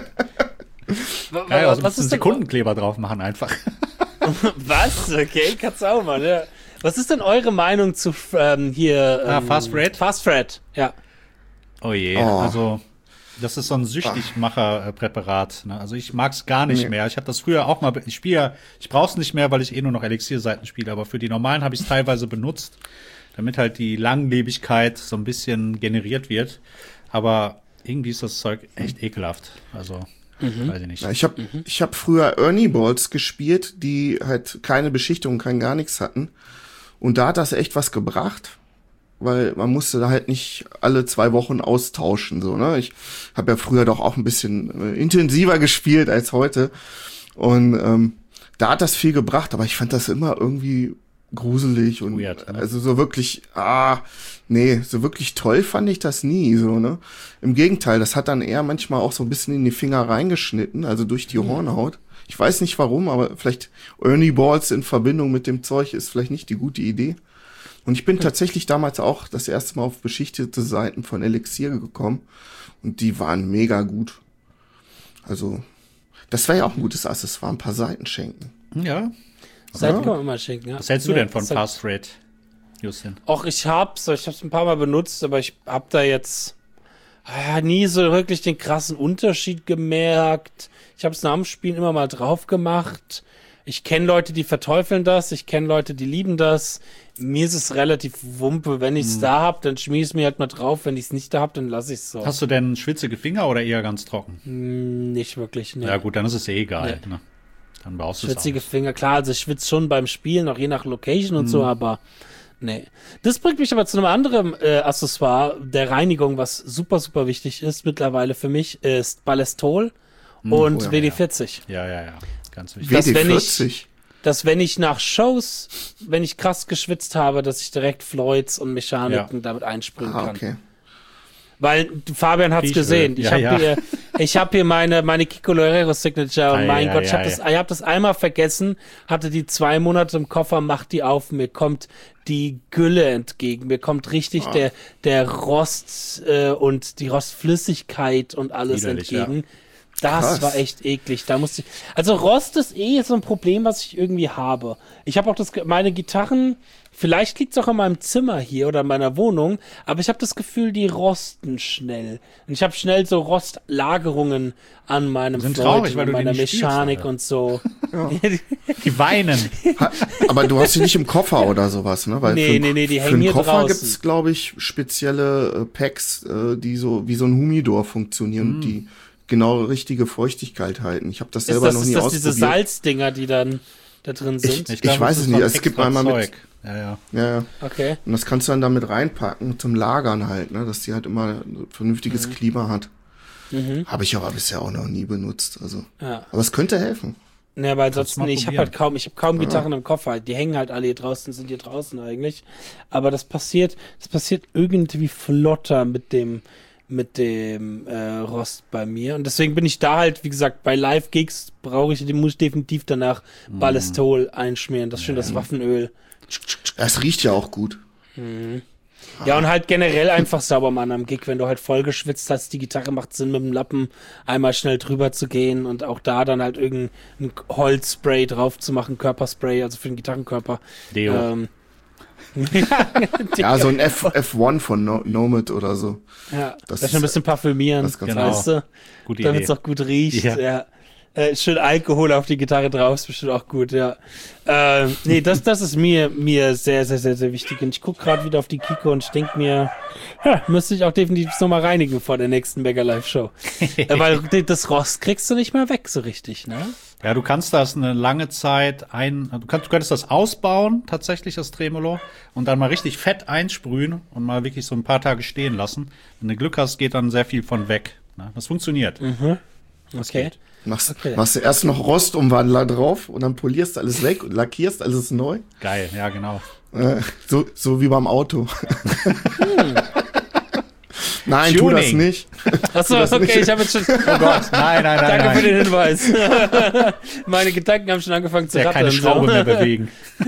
Wa- Geil, wa- also was einen ist denn, Sekundenkleber drauf machen einfach. was? Okay, kannst du auch mal, ja. Was ist denn eure Meinung zu ähm, hier? Ah, Ähm, Fast Red? Fast Red, ja. Oh je, Oh. also das ist so ein Süchtigmacher-Präparat. Ne? Also ich mag's gar nicht Nee. mehr. Ich habe das früher auch mal, ich spiele ja, ich brauch's nicht mehr, weil ich eh nur noch Elixier-Seiten spiele, aber für die normalen habe ich es teilweise benutzt, damit halt die Langlebigkeit so ein bisschen generiert wird. Aber irgendwie ist das Zeug echt ekelhaft. Also, weiß ich nicht. Ja, ich habe ich hab früher Ernie Balls gespielt, die halt keine Beschichtung, kein gar nichts hatten. Und da hat das echt was gebracht, weil man musste da halt nicht alle zwei Wochen austauschen. So, ne? Ich habe ja früher doch auch ein bisschen äh, intensiver gespielt als heute. Und ähm, da hat das viel gebracht, aber ich fand das immer irgendwie gruselig und Weird, ne? also so wirklich, ah, nee, so wirklich toll fand ich das nie, so, ne? Im Gegenteil, das hat dann eher manchmal auch so ein bisschen in die Finger reingeschnitten, also durch die Hornhaut. Ich weiß nicht warum, aber vielleicht Ernie Balls in Verbindung mit dem Zeug ist vielleicht nicht die gute Idee. Und ich bin tatsächlich damals auch das erste Mal auf beschichtete Seiten von Elixier gekommen und die waren mega gut. Also, das wäre ja auch ein gutes Accessoire, ein paar Seiten schenken. Ja. Seiten kann man immer schicken, ja. Was hältst du Ja, denn von sag- Fast Red, Justin? Och, ich hab's, ich hab's ein paar Mal benutzt, aber ich hab da jetzt ah, nie so wirklich den krassen Unterschied gemerkt. Ich hab's nach dem Spielen immer mal drauf gemacht. Ich kenne Leute, die verteufeln das, ich kenne Leute, die lieben das. Mir ist es relativ wumpe, wenn ich's da hab, dann schmier ich's mir halt mal drauf, wenn ich's nicht da hab, dann lass ich's so. Hast du denn schwitzige Finger oder eher ganz trocken? Hm, nicht wirklich, ne. Ja gut, dann ist es eh egal. Nee. Ne? Dann brauchst du es auch Schwitzige nicht. Finger, klar, also ich schwitze schon beim Spielen, auch je nach Location und Mhm. so, aber nee. Das bringt mich aber zu einem anderen äh, Accessoire der Reinigung, was super, super wichtig ist mittlerweile für mich, ist Ballistol und oh ja, W D vierzig. Ja, ja, ja. Ganz wichtig. W Das, D wenn ich- vierzig. Dass wenn ich nach Shows, wenn ich krass geschwitzt habe, dass ich direkt Floyds und Mechaniken damit einspringen Ah, kann. okay. Weil Fabian hat's Riechöl. gesehen. Ich Ja, habe ja. hier, ich habe hier meine meine Kiko Loureiro Signature und Ei, mein ei, Gott, ich habe ei. das, ich habe das einmal vergessen, hatte die zwei Monate im Koffer, mach die auf, mir kommt die Gülle entgegen, mir kommt richtig Ah. der der Rost äh, und die Rostflüssigkeit und alles Widerlich, entgegen. Das Krass. war echt eklig. Da musste ich, also Rost ist eh so ein Problem, was ich irgendwie habe. Ich habe auch das, Ge- meine Gitarren, vielleicht liegt es auch in meinem Zimmer hier oder in meiner Wohnung, aber ich habe das Gefühl, die rosten schnell. Und ich habe schnell so Rostlagerungen an meinem Sind Floyd traurig, und weil an du die meiner nicht spielst, Mechanik Alter. und so. Die weinen. Ha, aber du hast sie nicht im Koffer oder sowas, ne? Weil Nee, für, nee, nee, die für hängen einen hier Koffer draußen. gibt's, glaube ich, spezielle äh, Packs, äh, die so wie so ein Humidor funktionieren, Mm. die genau richtige Feuchtigkeit halten. Ich habe das Ist selber das, noch ist nie das ausprobiert. diese Salzdinger, die dann da drin sind? Ich glaub, weiß das es ist nicht. so ein Es gibt extra einmal mit- Zeug. Ja, ja. Ja, ja. Okay. Und das kannst du dann damit reinpacken zum Lagern halt, ne? Dass die halt immer ein vernünftiges Mhm. Klima hat. Habe ich aber bisher auch noch nie benutzt. Also, Ja. aber es könnte helfen. Ne, aber ansonsten, mal nee, ich habe probieren. halt kaum, ich habe kaum Gitarren im Koffer. Die hängen halt alle hier draußen, sind hier draußen eigentlich. Aber das passiert, das passiert irgendwie flotter mit dem, mit dem äh, Rost bei mir. Und deswegen bin ich da halt, wie gesagt, bei Live-Gigs brauche ich, muss ich definitiv danach Ballistol einschmieren. Das ist schön, das Waffenöl. Es riecht ja auch gut. Ja, und halt generell einfach sauber machen am Gig, wenn du halt voll geschwitzt hast, die Gitarre macht Sinn, mit dem Lappen einmal schnell drüber zu gehen und auch da dann halt irgendein Holzspray drauf zu machen, Körperspray, also für den Gitarrenkörper. Deo. Ähm, Ja, so ein F, F1 von no Nomad oder so. ja, Das das schon ein ist- bisschen parfümieren, das ist ganz Genau. weißt du, Gute damit Idee. es auch gut riecht. Ja. Ja. Äh, schön Alkohol auf die Gitarre drauf, ist bestimmt auch gut, ja. Ähm, nee, das, das ist mir, mir sehr, sehr, sehr, sehr wichtig. Und ich gucke gerade wieder auf die Kiko und ich denke mir, ja, müsste ich auch definitiv nochmal reinigen vor der nächsten Mega Live Show. äh, weil das Rost kriegst du nicht mehr weg so richtig, ne? Ja, du kannst das eine lange Zeit ein, du, kannst, du könntest das ausbauen, tatsächlich, das Tremolo, und dann mal richtig fett einsprühen und mal wirklich so ein paar Tage stehen lassen. Wenn du Glück hast, geht dann sehr viel von weg. Ne? Das funktioniert. Okay. geht. Machst, Okay. machst du erst noch Rostumwandler drauf und dann polierst du alles weg und lackierst alles neu. Geil, ja, genau. Äh, so, so wie beim Auto. Nein, tu das Tuning. nicht. Achso, das okay, nicht. ich habe jetzt schon. Oh Gott, nein, nein, nein, Danke nein. für den Hinweis. Meine Gedanken haben schon angefangen zu Ja, rattern. keine Schraube so. mehr bewegen.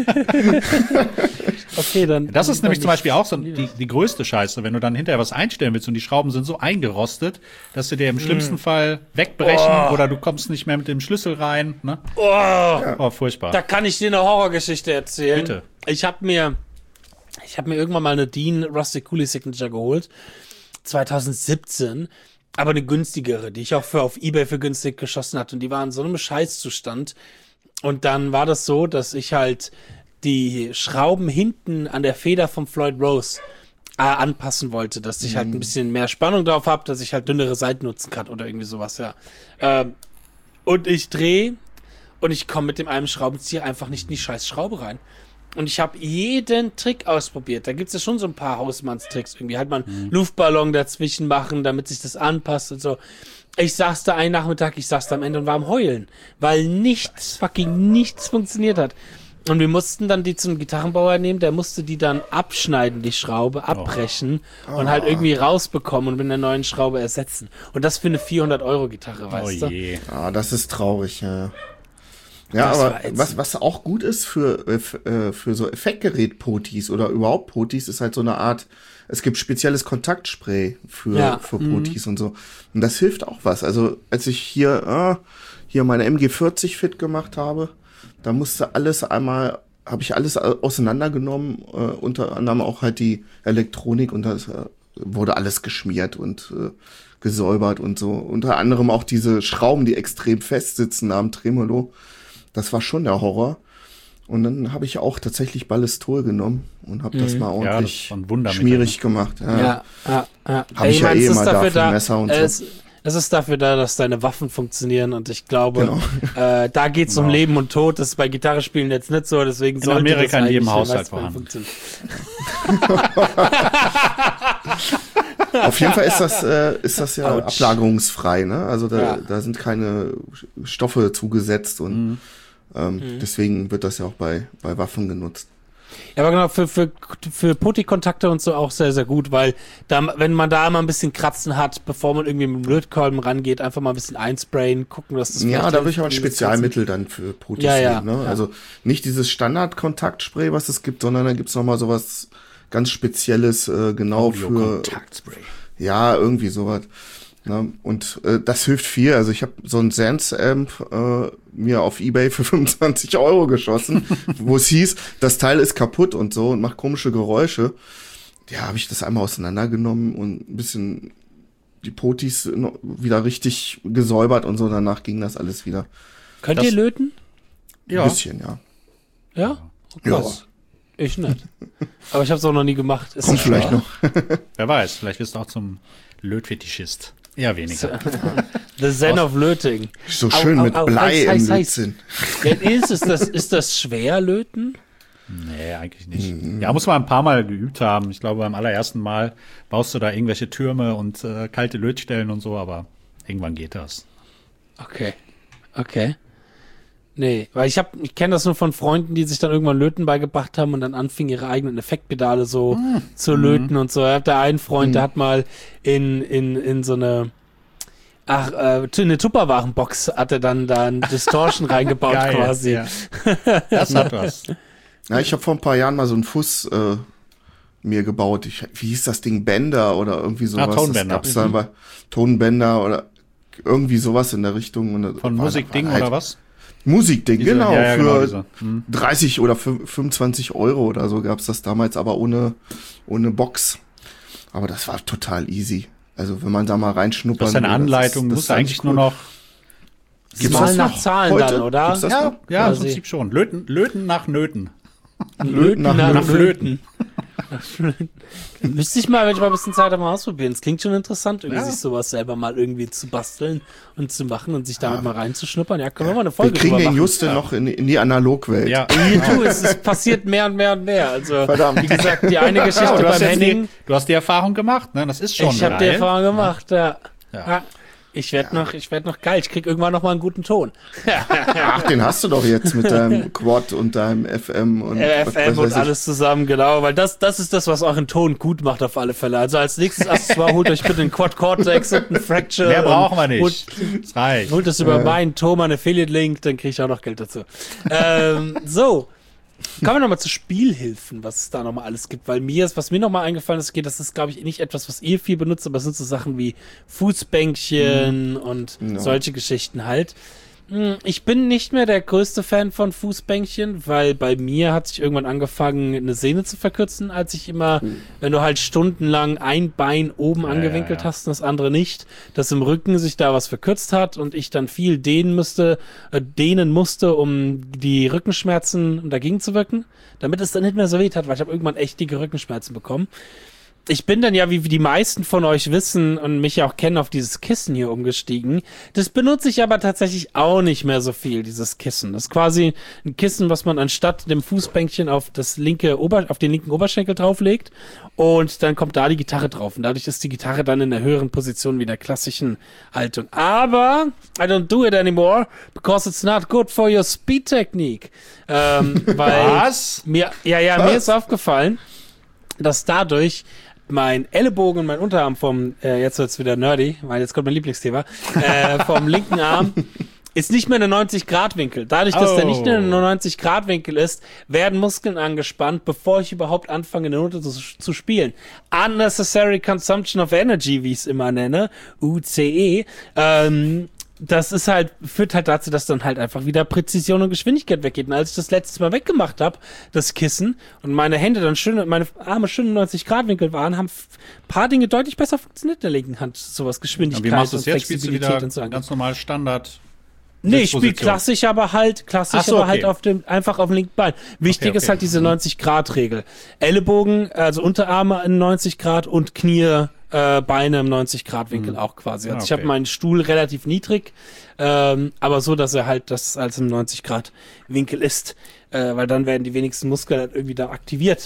Okay, dann. Das ist dann nämlich zum nicht. Beispiel auch so die, die größte Scheiße, wenn du dann hinterher was einstellen willst und die Schrauben sind so eingerostet, dass sie dir im schlimmsten Fall wegbrechen Oh. oder du kommst nicht mehr mit dem Schlüssel rein. Ne? Oh, Oh, furchtbar. da kann ich dir eine Horrorgeschichte erzählen. Bitte. Ich habe mir, ich habe mir irgendwann mal eine Dean Rustic Coolie Signature geholt, zwanzig siebzehn, aber eine günstigere, die ich auch für auf eBay für günstig geschossen hatte. Und die war in so einem Scheißzustand. Und dann war das so, dass ich halt die Schrauben hinten an der Feder vom Floyd Rose äh, anpassen wollte, dass ich halt ein bisschen mehr Spannung drauf habe, dass ich halt dünnere Seiten nutzen kann oder irgendwie sowas, ja. Ähm, und ich drehe und ich komme mit dem einen Schraubenzieher einfach nicht in die scheiß Schraube rein. Und ich habe jeden Trick ausprobiert. Da gibt es ja schon so ein paar Hausmannstricks. Irgendwie halt man einen Luftballon dazwischen machen, damit sich das anpasst und so. Ich saß da einen Nachmittag, ich saß da am Ende und war am Heulen, weil nichts, fucking nichts funktioniert hat. Und wir mussten dann die zum Gitarrenbauer nehmen, der musste die dann abschneiden, die Schraube, abbrechen und halt irgendwie rausbekommen und mit einer neuen Schraube ersetzen. Und das für eine vierhundert-Euro-Gitarre, Oh weißt du? je. Ah, das ist traurig, ja. Ja, Das aber war ätzend. was, was auch gut ist für, äh, f- äh, für so Effektgerät-Potis oder überhaupt Potis, ist halt so eine Art, es gibt spezielles Kontaktspray für, Ja. für Potis und so. Und das hilft auch was. Also, als ich hier, äh, hier meine M G vierzig fit gemacht habe, da musste alles einmal, habe ich alles au- auseinandergenommen, äh, unter anderem auch halt die Elektronik und das äh, wurde alles geschmiert und äh, gesäubert und so. Unter anderem auch diese Schrauben, die extrem fest sitzen am Tremolo. Das war schon der Horror. Und dann habe ich auch tatsächlich Ballistol genommen und habe das mal das ordentlich ist so ein Wundermittel, schmierig gemacht. Ja. Ja, ja, ja. Hab ich ja meine, eh es ist immer da dafür für Messer und so. es, es ist dafür da, dass deine Waffen funktionieren und ich glaube, Genau. äh, da geht's um Genau. Leben und Tod. Das ist bei Gitarre spielen jetzt nicht so, deswegen sollte Amerika das in jedem eigentlich Haushalt meistens vorhanden. funktionieren. Auf jeden Fall ist das, äh, ist das ja Autsch. ablagerungsfrei, ne? Also da, Ja. da sind keine Stoffe zugesetzt und ähm, deswegen wird das ja auch bei, bei Waffen genutzt. Ja, aber genau, für, für, für Putty-Kontakte und so auch sehr, sehr gut, weil da, wenn man da mal ein bisschen Kratzen hat, bevor man irgendwie mit dem Lötkolben rangeht, einfach mal ein bisschen einsprayen, gucken, dass das Ja, vielleicht da würde ich aber ein hilft, dieses Spezialmittel dann für Potis Ja, ja, nehmen, ne? ja. Also nicht dieses Standard-Kontaktspray, was es gibt, sondern da gibt's noch mal sowas ganz Spezielles, äh, genau für, Kontaktspray. ja, irgendwie sowas. Ne? Und äh, das hilft viel. Also ich habe so ein Sans-Amp äh, mir auf eBay für fünfundzwanzig Euro geschossen, wo es hieß, das Teil ist kaputt und so und macht komische Geräusche. Ja, habe ich das einmal auseinandergenommen und ein bisschen die Potis noch wieder richtig gesäubert und so. Danach ging das alles wieder. Könnt Das- ihr löten? Ein Ja, bisschen, ja. Ja? Oh, Ja. krass. Ich nicht. Aber ich habe es auch noch nie gemacht. Ist Kommt das vielleicht schwer? noch. wer weiß, vielleicht wirst du auch zum Lötfetischist. Eher weniger. The Zen of Löting. So Au, schön au, mit au, Blei heiß, heiß, im heiß. Lötzinn. Ja, ist, ist, das, ist das schwer, Löten? Nee, eigentlich nicht. Ja, muss man ein paar Mal geübt haben. Ich glaube, beim allerersten Mal baust du da irgendwelche Türme und äh, kalte Lötstellen und so, aber irgendwann geht das. Okay. Okay. Nee, weil ich hab, ich kenne das nur von Freunden, die sich dann irgendwann Löten beigebracht haben und dann anfingen, ihre eigenen Effektpedale so Mhm. zu löten und so. Ich hab da einen Freund, Mhm. der hat mal in, in, in so eine, ach, äh, in eine Tupperwarenbox hat er dann da ein Distortion reingebaut Geil, quasi. ja. Das hat was. Ja, ich habe vor ein paar Jahren mal so einen Fuß äh, mir gebaut. Ich, wie hieß das Ding? Bender oder irgendwie sowas. Ah, Tonbänder. Das gab's dann bei Tonbänder oder irgendwie sowas in der Richtung. Und Von war- Musikding war halt oder was? Musikding, Diese- genau. ja, ja, für genau, diese. Hm. dreißig oder fünfundzwanzig Euro oder so gab's das damals, aber ohne, ohne Box. Aber das war total easy. Also wenn man da mal reinschnuppern Das ist eine will, Anleitung, das musst ist du eigentlich nur noch. Gibt's Mal das nach noch Zahlen heute? dann, oder? Gibt's das Ja, noch? ja, im Quasi. Prinzip schon. Löten, Löten nach Nöten. Löten nach- nach, nach Flöten. Nach Flöten. Müsste ich mal, wenn ich mal ein bisschen Zeit habe, mal ausprobieren. Es klingt schon interessant, irgendwie Ja. sich sowas selber mal irgendwie zu basteln und zu machen und sich damit Ja. mal reinzuschnuppern. Ja, können wir mal eine Wir Folge kriegen drüber den machen. Juste noch in, in die Analogwelt. Ja. Mir tu, es, es passiert mehr und mehr und mehr. Also, Verdammt. wie gesagt, die eine Geschichte Ja, du, beim hast jetzt die, Henning, du hast die Erfahrung gemacht, ne? Das ist schon ich habe die geil. Erfahrung gemacht, ja. Ja. ja. Ich werde noch, ich werde noch geil. Ich krieg irgendwann noch mal einen guten Ton. Ach, den hast du doch jetzt mit deinem Quad und deinem F M und Äh, was- F M was und weiß ich. alles zusammen, genau, weil das, das ist das, was euren Ton gut macht auf alle Fälle. Also als nächstes Accessoire holt euch bitte einen Quad Cortex und einen Fracture. Mehr und brauchen wir nicht. Holt, Das reicht. holt das über meinen Thomann Affiliate-Link, dann kriege ich auch noch Geld dazu. ähm, so. Kommen wir nochmal zu Spielhilfen, was es da nochmal alles gibt, weil mir ist, was mir nochmal eingefallen ist, geht, das ist, glaube ich, nicht etwas, was ihr viel benutzt, aber es sind so Sachen wie Fußbänkchen und Ja. solche Geschichten halt. Hm, Ich bin nicht mehr der größte Fan von Fußbänkchen, weil bei mir hat sich irgendwann angefangen, eine Sehne zu verkürzen, als ich immer, wenn du halt stundenlang ein Bein oben angewinkelt ja, ja. hast und das andere nicht, dass im Rücken sich da was verkürzt hat und ich dann viel dehnen müsste, äh, dehnen musste, um die Rückenschmerzen um dagegen zu wirken, damit es dann nicht mehr so weh hat, weil ich habe irgendwann echt dicke Rückenschmerzen bekommen. Ich bin dann ja, wie die meisten von euch wissen und mich ja auch kennen, auf dieses Kissen hier umgestiegen. Das benutze ich aber tatsächlich auch nicht mehr so viel, dieses Kissen. Das ist quasi ein Kissen, was man anstatt dem Fußbänkchen auf das linke Ober, auf den linken Oberschenkel drauflegt und dann kommt da die Gitarre drauf. Und dadurch ist die Gitarre dann in der höheren Position wie der klassischen Haltung. Aber I don't do it anymore because it's not good for your speed technique. Ähm, weil Was? mir, ja, ja, Was? mir ist aufgefallen, dass dadurch mein Ellenbogen und mein Unterarm vom, äh, jetzt wird's wieder nerdy, weil jetzt kommt mein Lieblingsthema, äh, vom linken Arm ist nicht mehr eine neunzig-Grad-Winkel. Dadurch, dass Oh. der nicht mehr eine neunzig-Grad-Winkel ist, werden Muskeln angespannt, bevor ich überhaupt anfange, eine Note zu, zu spielen. Unnecessary Consumption of Energy, wie ich es immer nenne, U C E, ähm, das ist halt, führt halt dazu, dass dann halt einfach wieder Präzision und Geschwindigkeit weggeht. Und als ich das letztes Mal weggemacht habe, das Kissen, und meine Hände dann schön, meine Arme schön in neunzig Grad Winkel waren, haben ein paar Dinge deutlich besser funktioniert in der linken Hand. Sowas Geschwindigkeit Und wie machst du und es jetzt? Spielst du Flexibilität wieder und so angeht. ganz normal Standard? Nee, ich spiele Sitzposition? klassisch, aber halt, klassisch, Ach so, aber halt okay. auf dem, einfach auf dem linken Bein. Wichtig Okay, ist okay. halt diese neunzig-Grad-Regel. Ellenbogen, also Unterarme in neunzig Grad und Knie, äh, Beine im neunzig-Grad-Winkel auch quasi. Also Ah, ich habe okay. meinen Stuhl relativ niedrig, ähm, aber so, dass er halt das als im neunzig-Grad-Winkel ist, äh, weil dann werden die wenigsten Muskeln halt irgendwie da aktiviert.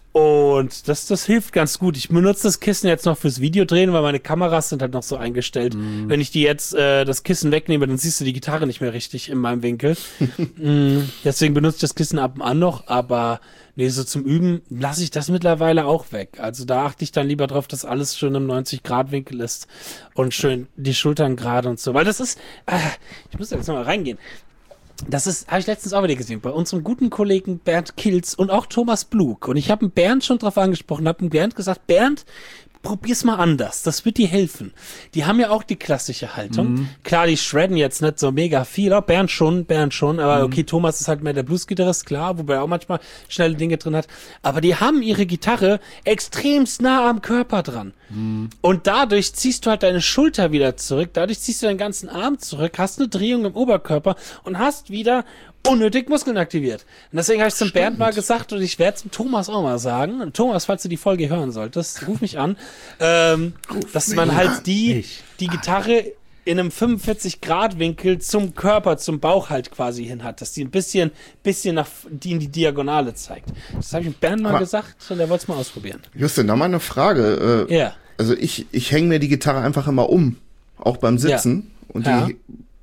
Und das, das hilft ganz gut. Ich benutze das Kissen jetzt noch fürs Videodrehen, weil meine Kameras sind halt noch so eingestellt. Mhm. Wenn ich die jetzt äh, das Kissen wegnehme, dann siehst du die Gitarre nicht mehr richtig in meinem Winkel. mm, deswegen benutze ich das Kissen ab und an noch, aber nee, so zum Üben lasse ich das mittlerweile auch weg. Also da achte ich dann lieber drauf, dass alles schön im neunzig-Grad-Winkel ist und schön die Schultern gerade und so. Weil das ist, äh, ich muss da jetzt nochmal reingehen. Das ist, habe ich letztens auch wieder gesehen, bei unserem guten Kollegen Bernd Kilz und auch Thomas Blug. Und ich habe Bernd schon drauf angesprochen, habe Bernd gesagt, Bernd, probier's mal anders, das wird dir helfen. Die haben ja auch die klassische Haltung. Mhm. Klar, die shredden jetzt nicht so mega viel, auch Bernd schon, Bernd schon, aber Mhm. okay, Thomas ist halt mehr der Bluesgitarrist, klar, wobei er auch manchmal schnelle Dinge drin hat. Aber die haben ihre Gitarre extremst nah am Körper dran. Mhm. Und dadurch ziehst du halt deine Schulter wieder zurück, dadurch ziehst du deinen ganzen Arm zurück, hast eine Drehung im Oberkörper und hast wieder unnötig Muskeln aktiviert. Und deswegen habe ich zum Bernd mal gesagt und ich werde es zum Thomas auch mal sagen. Und Thomas, falls du die Folge hören solltest, ruf mich an, ähm, dass man halt die, Ich. die Gitarre in einem fünfundvierzig-Grad-Winkel zum Körper, zum Bauch halt quasi hin hat, dass die ein bisschen, bisschen nach, die in die Diagonale zeigt. Das habe ich mit Bernd mal Aber- gesagt und der wollte es mal ausprobieren. Justin, da mal eine Frage. Äh, Ja. Also ich, ich hänge mir die Gitarre einfach immer um, auch beim Sitzen. Und Ja. die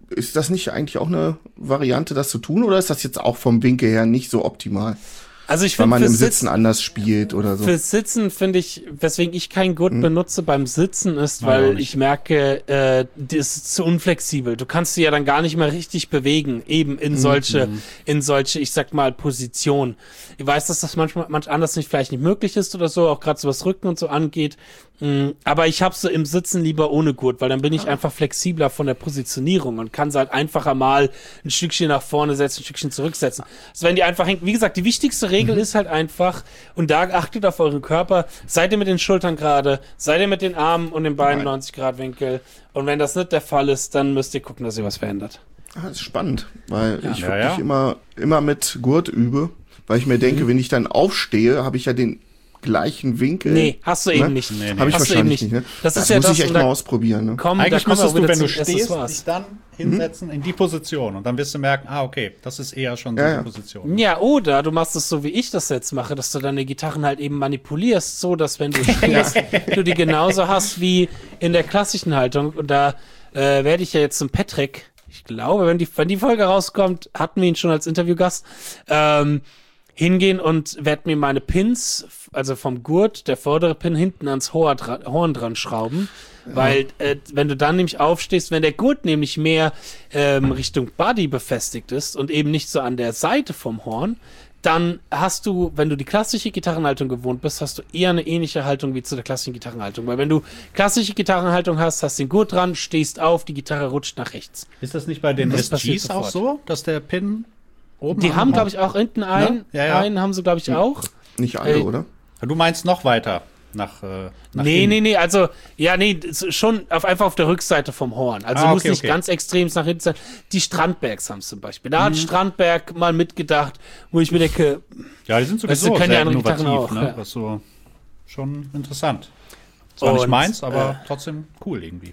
ist das nicht eigentlich auch eine Variante, das zu tun? Oder ist das jetzt auch vom Winkel her nicht so optimal? Also ich Weil finde, man im fürs Sitzen Sitzen, anders spielt oder so. fürs Sitzen finde ich, weswegen ich kein Gurt Hm. benutze beim Sitzen ist, Nein, weil auch nicht. ich merke, äh, das ist zu unflexibel. Du kannst sie ja dann gar nicht mehr richtig bewegen, eben in solche, in solche, ich sag mal, Positionen. Ich weiß, dass das manchmal, manch anders nicht vielleicht nicht möglich ist oder so, auch gerade so was Rücken und so angeht. Mm, Aber ich habe sie im Sitzen lieber ohne Gurt, weil dann bin ich einfach flexibler von der Positionierung und kann sie halt einfacher mal ein Stückchen nach vorne setzen, ein Stückchen zurücksetzen. Also wenn die einfach hängt, wie gesagt, die wichtigste Regel ist halt einfach, und da achtet auf euren Körper, seid ihr mit den Schultern gerade, seid ihr mit den Armen und den Beinen Nein. neunzig Grad Winkel. Und wenn das nicht der Fall ist, dann müsst ihr gucken, dass ihr was verändert. Ah, das ist spannend, weil ich Ja, wirklich ja. immer, immer mit Gurt übe, weil ich mir denke, wenn ich dann aufstehe, habe ich ja den gleichen Winkel. Nee, hast du eben Ne? nicht. Nee, nee. Habe ich Hast du wahrscheinlich eben nicht. nicht. Ne? Das Das, ist ja muss das, ich echt und mal da- ausprobieren. Ne? Komm, Eigentlich da kommen wir müsstest wieder du, wenn zu du stehst, dich Accessoires. dann hinsetzen in die Position und dann wirst du merken, ah, okay, das ist eher schon so Ja, die ja. Position. Ja, oder du machst es so, wie ich das jetzt mache, dass du deine Gitarren halt eben manipulierst, so dass wenn du spielst, du die genauso hast wie in der klassischen Haltung. Und da äh, werde ich ja jetzt zum Patrick, ich glaube, wenn die, wenn die Folge rauskommt, hatten wir ihn schon als Interviewgast, ähm, hingehen und werde mir meine Pins, also vom Gurt, der vordere Pin hinten ans Horn dran, Horn dran schrauben. Weil, äh, wenn du dann nämlich aufstehst, wenn der Gurt nämlich mehr ähm, Richtung Body befestigt ist und eben nicht so an der Seite vom Horn, dann hast du, wenn du die klassische Gitarrenhaltung gewohnt bist, hast du eher eine ähnliche Haltung wie zu der klassischen Gitarrenhaltung. Weil wenn du klassische Gitarrenhaltung hast, hast den Gurt dran, stehst auf, die Gitarre rutscht nach rechts. Ist das nicht bei den Das passiert S Gs auch sofort. so, dass der Pin oben Die am haben, Horn- glaube ich, auch hinten einen, Ja, ja. einen haben sie, glaube ich, auch. Nicht alle, Ey. oder? Du meinst noch weiter nach, äh, nach Nee, innen. nee, nee, also, ja, nee, s- schon auf, einfach auf der Rückseite vom Horn. Also Ah, muss okay, nicht okay. ganz extrem nach hinten sein. Die Strandbergs haben es zum Beispiel. Da Mhm. hat Strandberg mal mitgedacht, wo ich mir denke, Ja, die sind Weißt du, sowieso können die sehr anderen innovativ, Gitarren auch, ne? ja. Das ist so schon interessant. Zwar nicht Und, meins, aber äh, trotzdem cool irgendwie.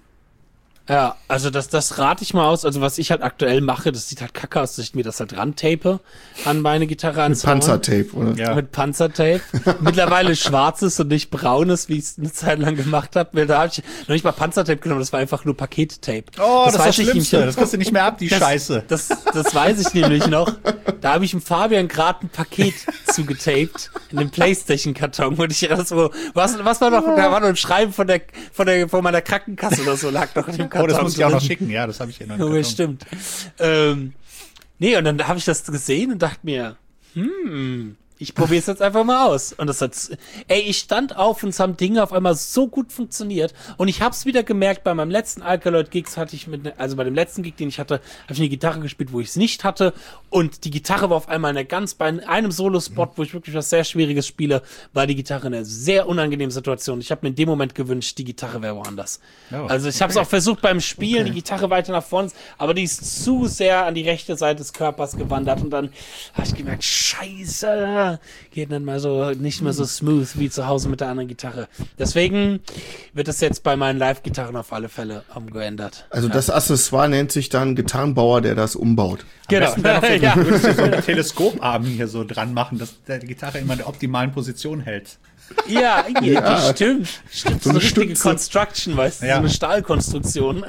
ja, also das, das rate ich mal aus. Also was ich halt aktuell mache, das sieht halt kacke aus, dass ich mir das halt rantape an meine Gitarre ans Horn. Panzertape, oder? Ja. Mit Panzertape. Mittlerweile schwarzes und nicht braunes, wie ich es eine Zeit lang gemacht habe. Da habe ich noch nicht mal Panzertape genommen, das war einfach nur Pakettape. Oh, das, ist das weiß ich Schlimmste. nämlich- Das kriegst du nicht mehr ab, die Das, Scheiße. Das, das weiß ich nämlich noch. Da habe ich dem Fabian gerade ein Paket zugetaped in dem Playstation-Karton. Und ich das so, was, was war noch, da war noch ein Schreiben von der, von der, von meiner Krankenkasse oder so, lag noch in dem Karton. Oh, das muss ich auch noch drin. schicken. Ja, das habe ich hier noch. im Oh, Karton. stimmt. Ähm, nee, und dann habe ich das gesehen und dachte mir, hm, ich probiere es jetzt einfach mal aus. Und das hat, ey, ich stand auf und es haben Dinge auf einmal so gut funktioniert. Und ich habe es wieder gemerkt, bei meinem letzten Alkaloid-Gigs hatte ich mit, ne- also bei dem letzten Gig, den ich hatte, habe ich eine Gitarre gespielt, wo ich es nicht hatte. Und die Gitarre war auf einmal in einer ganz, bei einem Solo-Spot, wo ich wirklich was sehr Schwieriges spiele, war die Gitarre in einer sehr unangenehmen Situation. Ich habe mir in dem Moment gewünscht, die Gitarre wäre woanders. Oh, also ich habe es auch versucht beim Spielen, die Gitarre weiter nach vorne, aber die ist zu sehr an die rechte Seite des Körpers gewandert und dann habe ich gemerkt, scheiße, geht dann mal so, nicht mehr so smooth wie zu Hause mit der anderen Gitarre. Deswegen wird das jetzt bei meinen Live-Gitarren auf alle Fälle umgeändert. Also das Accessoire nennt sich dann Gitarrenbauer, der das umbaut. Genau. Ja. Ja. Würdest du so einen Teleskoparm hier so dran machen, dass der die Gitarre immer in der optimalen Position hält. Ja, ja, Ja. stimmt. Stimmt, so So eine eine richtige Stütze. Construction, weißt du, Ja. so eine Stahlkonstruktion.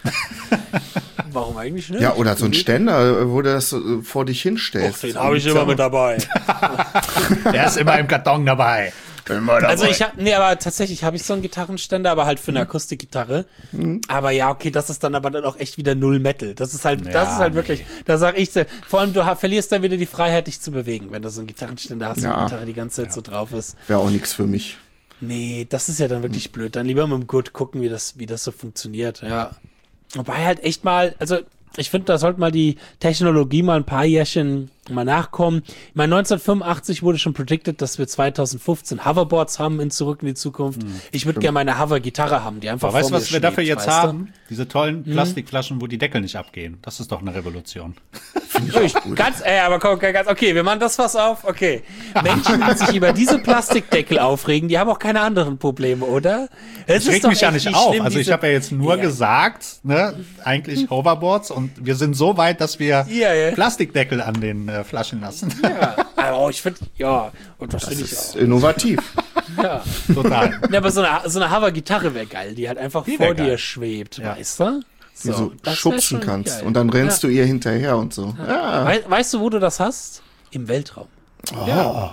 Warum eigentlich nicht? Ja, oder so ein Ständer, wo du das so vor dich hinstellst. Den habe ich immer mit dabei. Der ist immer im Karton dabei. Also ich habe, nee, aber tatsächlich habe ich so einen Gitarrenständer, aber halt für eine Akustikgitarre. Aber ja, okay, das ist dann aber dann auch echt wieder Null Metal. Das ist halt, das Ja, ist halt nee. wirklich, da sag ich, so, vor allem du ha- verlierst dann wieder die Freiheit, dich zu bewegen, wenn du so einen Gitarrenständer hast, Ja. und die Gitarre die ganze Zeit so drauf ist. Wäre auch nichts für mich. Nee, das ist ja dann wirklich blöd. Dann lieber mit dem Gurt gucken, wie das, wie das so funktioniert, ja. Wobei halt echt mal, also ich finde, da sollte mal die Technologie mal ein paar Jährchen mal nachkommen. Ich meine, neunzehnhundertfünfundachtzig wurde schon predicted, dass wir zweitausendfünfzehn Hoverboards haben in Zurück in die Zukunft. Ich würde gerne meine Hover-Gitarre haben, die einfach Aber weißt du, vor was mir wir dafür schwebt, jetzt weißt du? haben? Diese tollen Plastikflaschen, wo die Deckel nicht abgehen. Das ist doch eine Revolution. Ich, ganz, ey, aber komm, ganz, okay, wir machen das was auf, okay. Menschen, die sich über diese Plastikdeckel aufregen, die haben auch keine anderen Probleme, oder? Es Ich reg doch mich ja echt nicht auf. schlimm, Also ich diese- habe ja jetzt nur Ja. gesagt, ne, eigentlich Hoverboards und wir sind so weit, dass wir Ja, ja. Plastikdeckel an den äh, Flaschen lassen. Ja, aber ich finde, ja, und das, Das finde ich ist auch. innovativ. Ja. Total. Ja, aber so eine, so eine Hover-Gitarre wäre geil, die halt einfach Die vor wär dir geil. schwebt, Ja. weißt du? die So, so das wär schubsen schon kannst. geil. Und dann rennst Ja. du ihr hinterher und so. Ja. Wei- weißt du, wo du das hast? Im Weltraum. Oh.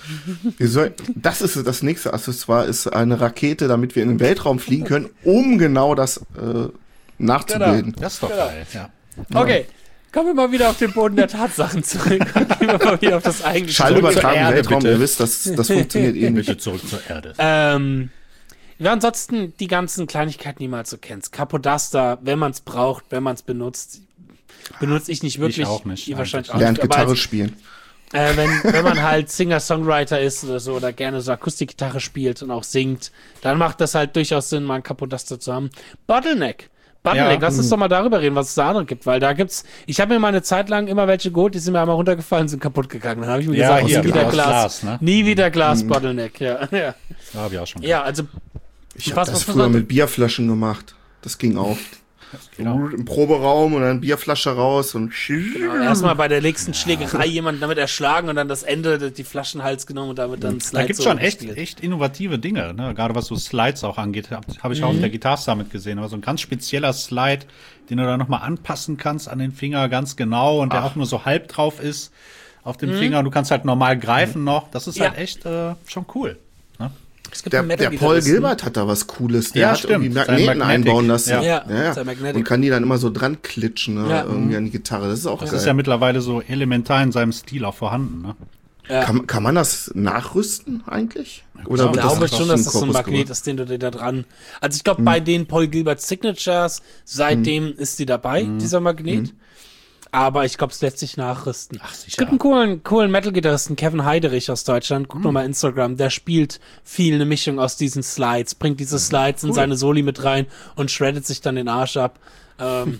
Wir soll, das ist das nächste Accessoire, ist eine Rakete, damit wir in den Weltraum fliegen können, um genau das äh, nachzubilden. Das ist doch Genau. geil, ja. Okay, kommen wir mal wieder auf den Boden der Tatsachen zurück. Und gehen wir mal wieder auf das eigentliche. Schallübertragen im Erde, Weltraum, bitte. ihr wisst, das, das funktioniert eh nicht. Bitte zurück zur Erde. Ähm, ja, ansonsten die ganzen Kleinigkeiten, die man halt so kennt. Capodaster, wenn man es braucht, wenn man es benutzt. Benutze ich nicht wirklich. Ich auch nicht, Ihr wahrscheinlich auch Lernt nicht. Aber Gitarre als, spielen. äh, wenn, wenn man halt Singer-Songwriter ist oder so oder gerne so Akustikgitarre spielt und auch singt, dann macht das halt durchaus Sinn, mal einen Capodaster zu haben. Bottleneck. Bottleneck, Ja. lass uns doch mal darüber reden, was es da andere gibt, weil da gibt's, ich habe mir mal eine Zeit lang immer welche geholt, die sind mir einmal runtergefallen, sind kaputt gegangen. Dann habe ich mir Ja, gesagt, hier, nie wieder aus Glas, Glas, ne? nie wieder Glas Bottleneck, ja. Ja, Da habe ich auch schon. ja also Ich Was- habe das was- früher was- mit Bierflaschen gemacht. Das ging auch. Genau. Im Proberaum und dann Bierflasche raus und erstmal bei der nächsten Schlägerei jemanden damit erschlagen und dann das Ende, die Flaschenhals genommen und damit dann Da Slide gibt's Solo schon echt, gespielt. echt innovative Dinge, ne? Gerade was so Slides auch angeht, habe hab ich auch auf der Guitar Summit gesehen. Aber so ein ganz spezieller Slide, den du da nochmal anpassen kannst an den Finger ganz genau und der auch nur so halb drauf ist auf dem Finger. Und du kannst halt normal greifen noch. Das ist Ja. halt echt äh, schon cool. Ne? Es gibt Der, einen der Paul Metal-Gitarristen. Gilbert hat da was Cooles. Der Ja, hat stimmt. irgendwie Sein Magneten Magnetic. einbauen lassen. Ja. Ja, sein Magnetic. Und kann die dann immer so dran klitschen, ne? Ja. Irgendwie an die Gitarre. Das ist auch Das geil. ist ja mittlerweile so elementar in seinem Stil auch vorhanden. Ne? kann, kann man das nachrüsten eigentlich? Oder klar. Ich wird glaube einfach schon, so dass das so ein Korpus Magnet gemacht? ist, den du dir da dran. Also ich glaube, bei den Paul Gilbert Signatures, seitdem ist die dabei, dieser Magnet. Aber ich glaube, es lässt sich nachrüsten. Ach, sicher. Es gibt einen coolen, coolen Metal-Gitarristen, Kevin Heiderich aus Deutschland. Guck noch mal Instagram. Der spielt viel eine Mischung aus diesen Slides, bringt diese Slides in seine Soli mit rein und shreddet sich dann den Arsch ab. Ähm,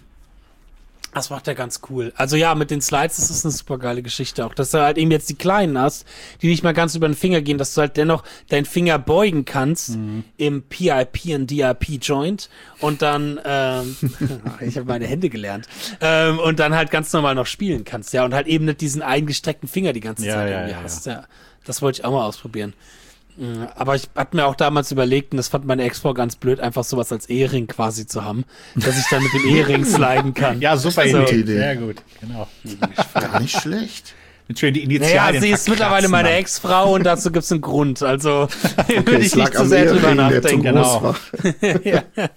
das macht er ganz cool. Also ja, mit den Slides, das ist eine super geile Geschichte auch. Dass du halt eben jetzt die kleinen hast, die nicht mal ganz über den Finger gehen, dass du halt dennoch deinen Finger beugen kannst im P I P und D I P-Joint und dann, ähm, ich habe meine Hände gelernt, ähm, und dann halt ganz normal noch spielen kannst, ja, und halt eben nicht diesen eingestreckten Finger die ganze Ja, Zeit ja, irgendwie ja, hast. Ja. Das wollte ich auch mal ausprobieren. Mm, Aber ich hatte mir auch damals überlegt, und das fand meine Ex-Frau ganz blöd, einfach sowas als Ehering quasi zu haben, dass ich dann mit dem Ehering sliden kann. Ja, super Also- Idee. Idee. Sehr gut, genau. Gar nicht schlecht. Mit schön die Naja, Initialien sie ist mittlerweile verkratzen meine dann. Ex-Frau und dazu gibt's einen Grund. Also würde ich es lag nicht zu am sehr drüber Ehering, der zu nachdenken. groß Genau. war.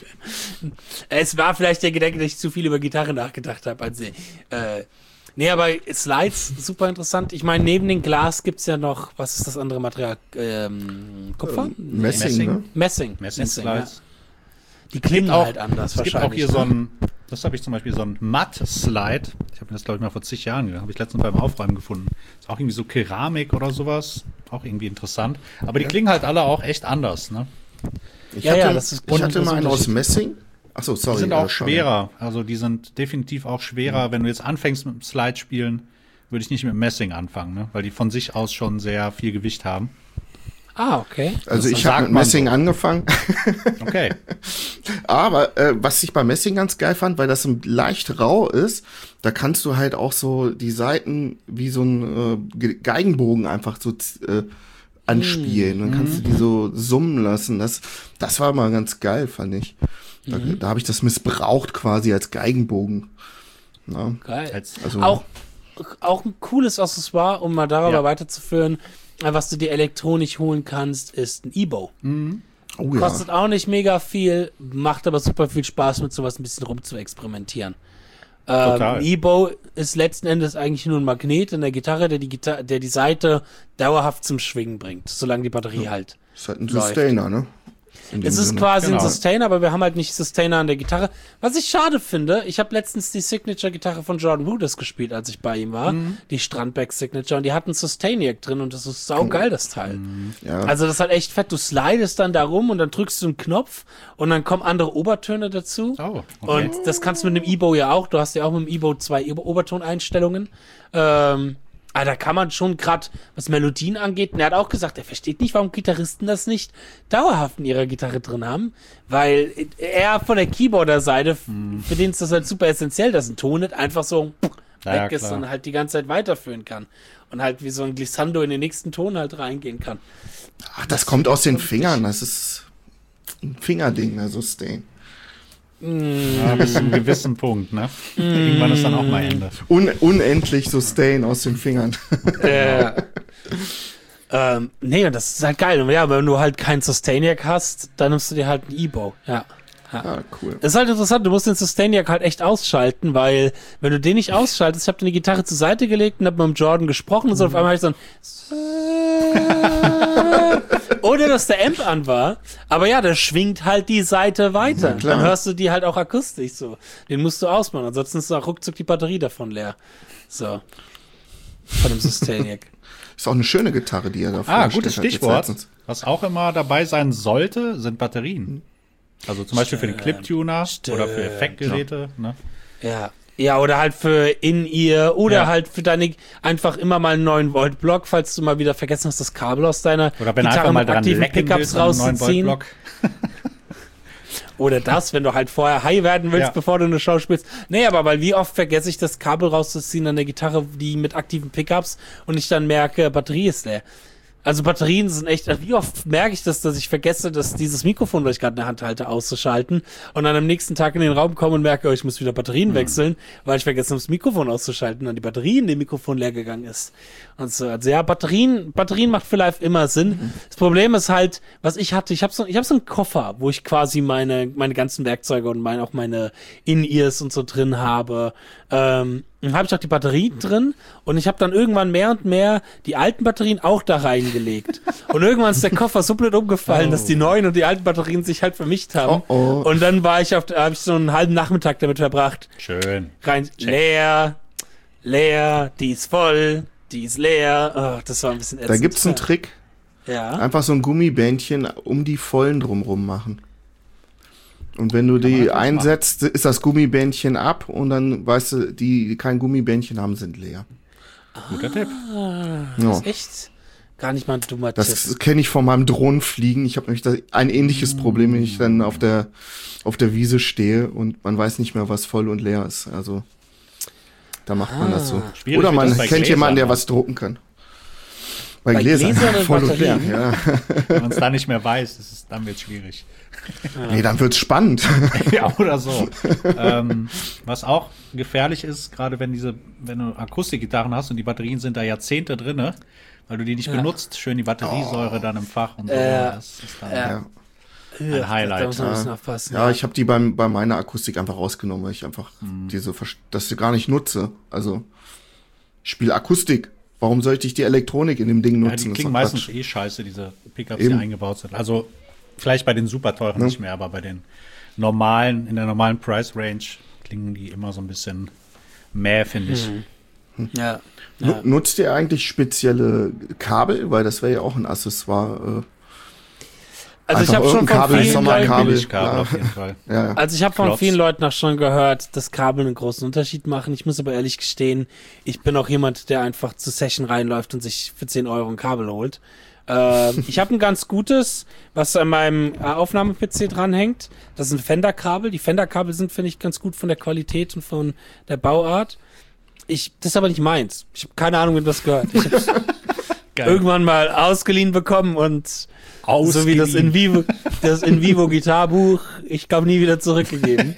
Es war vielleicht der Gedanke, dass ich zu viel über Gitarre nachgedacht habe. Also, äh, nee, aber Slides, super interessant. Ich meine, neben dem Glas gibt's ja noch, was ist das andere Material? Ähm, Kupfer? Messing, Messing. ne? Messing. Messing ja. Slides. Die klingen auch- halt anders Es gibt wahrscheinlich. auch hier ne? so ein, das habe ich zum Beispiel, so ein Matt-Slide. Ich habe mir das, glaube ich, mal vor zig Jahren gedacht. Habe ich letztens beim Aufräumen gefunden. Ist auch irgendwie so Keramik oder sowas. Auch irgendwie interessant. Aber die klingen halt alle auch echt anders, ne? Ich Ja, hatte, ja, das ist ich hatte mal einen aus unterschiedlich. Messing. Achso, sorry. Die sind äh, auch sorry. schwerer. Also die sind definitiv auch schwerer. Wenn du jetzt anfängst mit dem Slide spielen, würde ich nicht mit Messing anfangen, ne? Weil die von sich aus schon sehr viel Gewicht haben. Ah, okay. Also Das ich sagt habe mit man Messing so. angefangen. Okay. Aber äh, was ich bei Messing ganz geil fand, weil das leicht rau ist, da kannst du halt auch so die Seiten wie so ein äh, Ge- Geigenbogen einfach so äh, anspielen. Dann kannst du die so summen lassen. Das, das war mal ganz geil, fand ich. Da, da habe ich das missbraucht quasi als Geigenbogen. Ja. Geil. Als- Also- auch, auch ein cooles Accessoire, um mal darüber Ja. weiterzuführen, äh, was du dir elektronisch holen kannst, ist ein E-Bow. Oh ja. Kostet auch nicht mega viel, macht aber super viel Spaß, mit sowas ein bisschen rumzuexperimentieren. Ähm, Total. ein E-Bow ist letzten Endes eigentlich nur ein Magnet in der Gitarre, der die, Gitarre, der die Seite dauerhaft zum Schwingen bringt, solange die Batterie halt. Ist halt ein läuft. Sustainer, ne? In dem Es ist Sinne. quasi Genau. ein Sustainer, aber wir haben halt nicht Sustainer an der Gitarre. Was ich schade finde, ich habe letztens die Signature-Gitarre von Jordan Rudess gespielt, als ich bei ihm war. Die Strandberg Signature. Und die hat einen Sustainiac drin und das ist saugeil, das Teil. Ja. Also das ist halt echt fett. Du slidest dann da rum und dann drückst du einen Knopf und dann kommen andere Obertöne dazu. Oh, okay. Und das kannst du mit dem E-Bow ja auch. Du hast ja auch mit dem E-Bow zwei Ober- Obertoneinstellungen. Ähm, aber da kann man schon gerade, was Melodien angeht, und er hat auch gesagt, er versteht nicht, warum Gitarristen das nicht dauerhaft in ihrer Gitarre drin haben, weil er von der Keyboarder-Seite, für den ist das halt super essentiell, dass ein Ton nicht einfach so Ja, ja, weg ist klar. und halt die ganze Zeit weiterführen kann. Und halt wie so ein Glissando in den nächsten Ton halt reingehen kann. Ach, das kommt aus den Fingern. Das ist ein Fingerding, der Sustain. Ja, bis zu einem gewissen Punkt, ne? Irgendwann ist dann auch mal Ende. Un unendlich Sustain aus den Fingern. Äh, ähm, nee, und das ist halt geil. Und ja, wenn du halt keinen Sustainiac hast, dann nimmst du dir halt ein E-Bow. Ja. Ja. Ah, cool. Das ist halt interessant, du musst den Sustainiac halt echt ausschalten, weil wenn du den nicht ausschaltest, ich habe dann die Gitarre zur Seite gelegt und hab mit dem Jordan gesprochen und so auf einmal hab ich so ein ohne dass der Amp an war, aber ja, der schwingt halt die Seite weiter. Ja, dann hörst du die halt auch akustisch so. Den musst du ausmachen, ansonsten ist auch ruckzuck die Batterie davon leer. So. Von dem Sustainiac. Ist auch eine schöne Gitarre, die er da Ah, gutes hat, jetzt Stichwort. letztens. Was auch immer dabei sein sollte, sind Batterien. Also zum Beispiel für den Clip-Tuner oder für Effektgeräte. Ne? Ja. Ja, oder halt für In-Ear oder Ja. halt für deine einfach immer mal einen neun Volt Block, falls du mal wieder vergessen hast, das Kabel aus deiner Oder wenn du Gitarre einfach mal mit dran aktiven lecken Pickups willst, an einem neun Volt rauszuziehen. Block. Oder das, wenn du halt vorher high werden willst, Ja. bevor du eine Show spielst. Nee, aber weil wie oft vergesse ich das Kabel rauszuziehen an der Gitarre, die mit aktiven Pickups und ich dann merke, Batterie ist leer. Also Batterien sind echt, wie oft merke ich das, dass ich vergesse, dass dieses Mikrofon, das ich gerade in der Hand halte, auszuschalten und dann am nächsten Tag in den Raum komme und merke, oh, ich muss wieder Batterien wechseln, weil ich vergessen habe, das Mikrofon auszuschalten und dann die Batterie in dem Mikrofon leer gegangen ist. Und so, also ja, Batterien, Batterien macht für live immer Sinn. Das Problem ist halt, was ich hatte, ich habe so, ich habe so einen Koffer, wo ich quasi meine, meine ganzen Werkzeuge und meine, auch meine In-Ears und so drin habe. Ähm, dann habe ich auch die Batterie drin und ich habe dann irgendwann mehr und mehr die alten Batterien auch da reingelegt. Und irgendwann ist der Koffer so blöd umgefallen, Oh. dass die neuen und die alten Batterien sich halt vermischt haben. Oh, oh. Und dann war ich auf, habe ich so einen halben Nachmittag damit verbracht. Schön. Rein, leer, leer, die ist voll, die ist leer. Oh, das war ein bisschen ätzend. Da gibt's einen Trick. Ja. Einfach so ein Gummibändchen um die Vollen drumrum machen. Und wenn du die natürlich einsetzt, ist das Gummibändchen ab und dann weißt du, die, die kein Gummibändchen haben, sind leer. Guter Tipp. Das Ja. ist echt gar nicht mal ein dummer Tipp. Das kenne ich von meinem Drohnenfliegen. Ich habe nämlich da ein ähnliches Problem, wenn ich dann auf der auf der Wiese stehe und man weiß nicht mehr, was voll und leer ist. Also da macht man das so. Schwierig Oder wird man das bei kennt Gläsern, jemanden, der ne? was drucken kann. Bei, Bei Gläsern, Gläsern und voll und leer. Batterien? Ja. Wenn man es da nicht mehr weiß, das ist, dann wird es schwierig. Nee, dann wird's spannend. Ja, oder so. ähm, was auch gefährlich ist, gerade wenn diese, wenn du Akustikgitarren hast und die Batterien sind da Jahrzehnte drinne, weil du die nicht Ja. benutzt, schön die Batteriesäure dann im Fach und so. Äh, das ist dann ja. Ja. ein Highlight. Da muss man ein bisschen Ja. aufpassen. Ja, ich habe die beim, bei meiner Akustik einfach rausgenommen, weil ich einfach Mhm. diese, Verst- das sie gar nicht nutze. Also, ich spiele Akustik. Warum sollte ich die Elektronik in dem Ding Ja, nutzen? die Das ist klingen doch meistens Quatsch. eh scheiße, diese Pickups, Eben. die eingebaut sind. Also vielleicht bei den super teuren Ja. nicht mehr, aber bei den normalen, in der normalen Price Range klingen die immer so ein bisschen mäh, finde ich. Ja. Nu- ja. Nutzt ihr eigentlich spezielle Kabel? Weil das wäre ja auch ein Accessoire. Also ich einfach habe schon irgendein von Kabel, vielen Sommerkabel. Leuten, Billigkabel ja. auf jeden Fall. Äh, ja, ja. also ich habe von Klotz. vielen Leuten auch schon gehört, dass Kabel einen großen Unterschied machen. Ich muss aber ehrlich gestehen, ich bin auch jemand, der einfach zur Session reinläuft und sich für zehn Euro ein Kabel holt. Ähm, ich habe ein ganz gutes, was an meinem äh, Aufnahme-P C dranhängt. Das sind Fender-Kabel. Die Fender-Kabel sind, finde ich, ganz gut von der Qualität und von der Bauart. Ich, das ist aber nicht meins. Ich habe keine Ahnung, wem das gehört. Ich habe Geil. irgendwann mal ausgeliehen bekommen und so wie das in Vivo, das in Vivo Gitarbuch, ich glaube nie wieder zurückgegeben.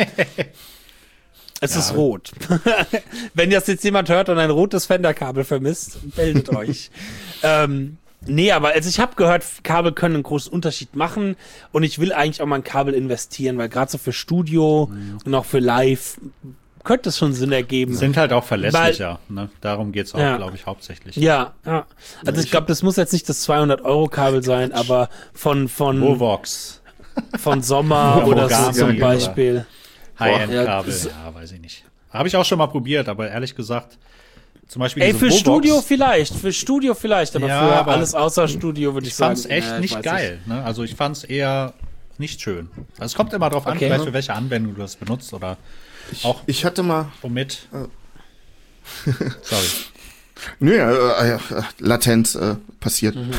Es Ja. ist rot. Wenn das jetzt jemand hört und ein rotes Fender-Kabel vermisst, meldet euch. Ähm, nee, aber also ich habe gehört, Kabel können einen großen Unterschied machen und ich will eigentlich auch mal ein Kabel investieren, weil gerade so für Studio und auch für Live könnte es schon Sinn ergeben. Sind halt auch verlässlicher. Ne? Darum geht's auch, Ja. glaube ich, hauptsächlich. Ja, ja. Also ich glaube, das muss jetzt nicht das zweihundert Euro Kabel sein, aber von von Vovox, von Sommer Ja, oder so Mogami zum oder- Beispiel. High-End-Kabel, Ja, ja, weiß ich nicht. Habe ich auch schon mal probiert, aber ehrlich gesagt, zum Beispiel Ey, diese für Vovox, Studio vielleicht, für Studio vielleicht, aber Ja, für aber alles außer Studio würde ich, ich sagen. fand's echt äh, ich nicht weiß geil. Ne? Also ich fand's eher nicht schön. Also es kommt immer drauf an, Okay. vielleicht für welche Anwendung du das benutzt oder auch Ich hatte mal, womit. Sorry. nö, äh, äh, Latenz äh, passiert. Mhm.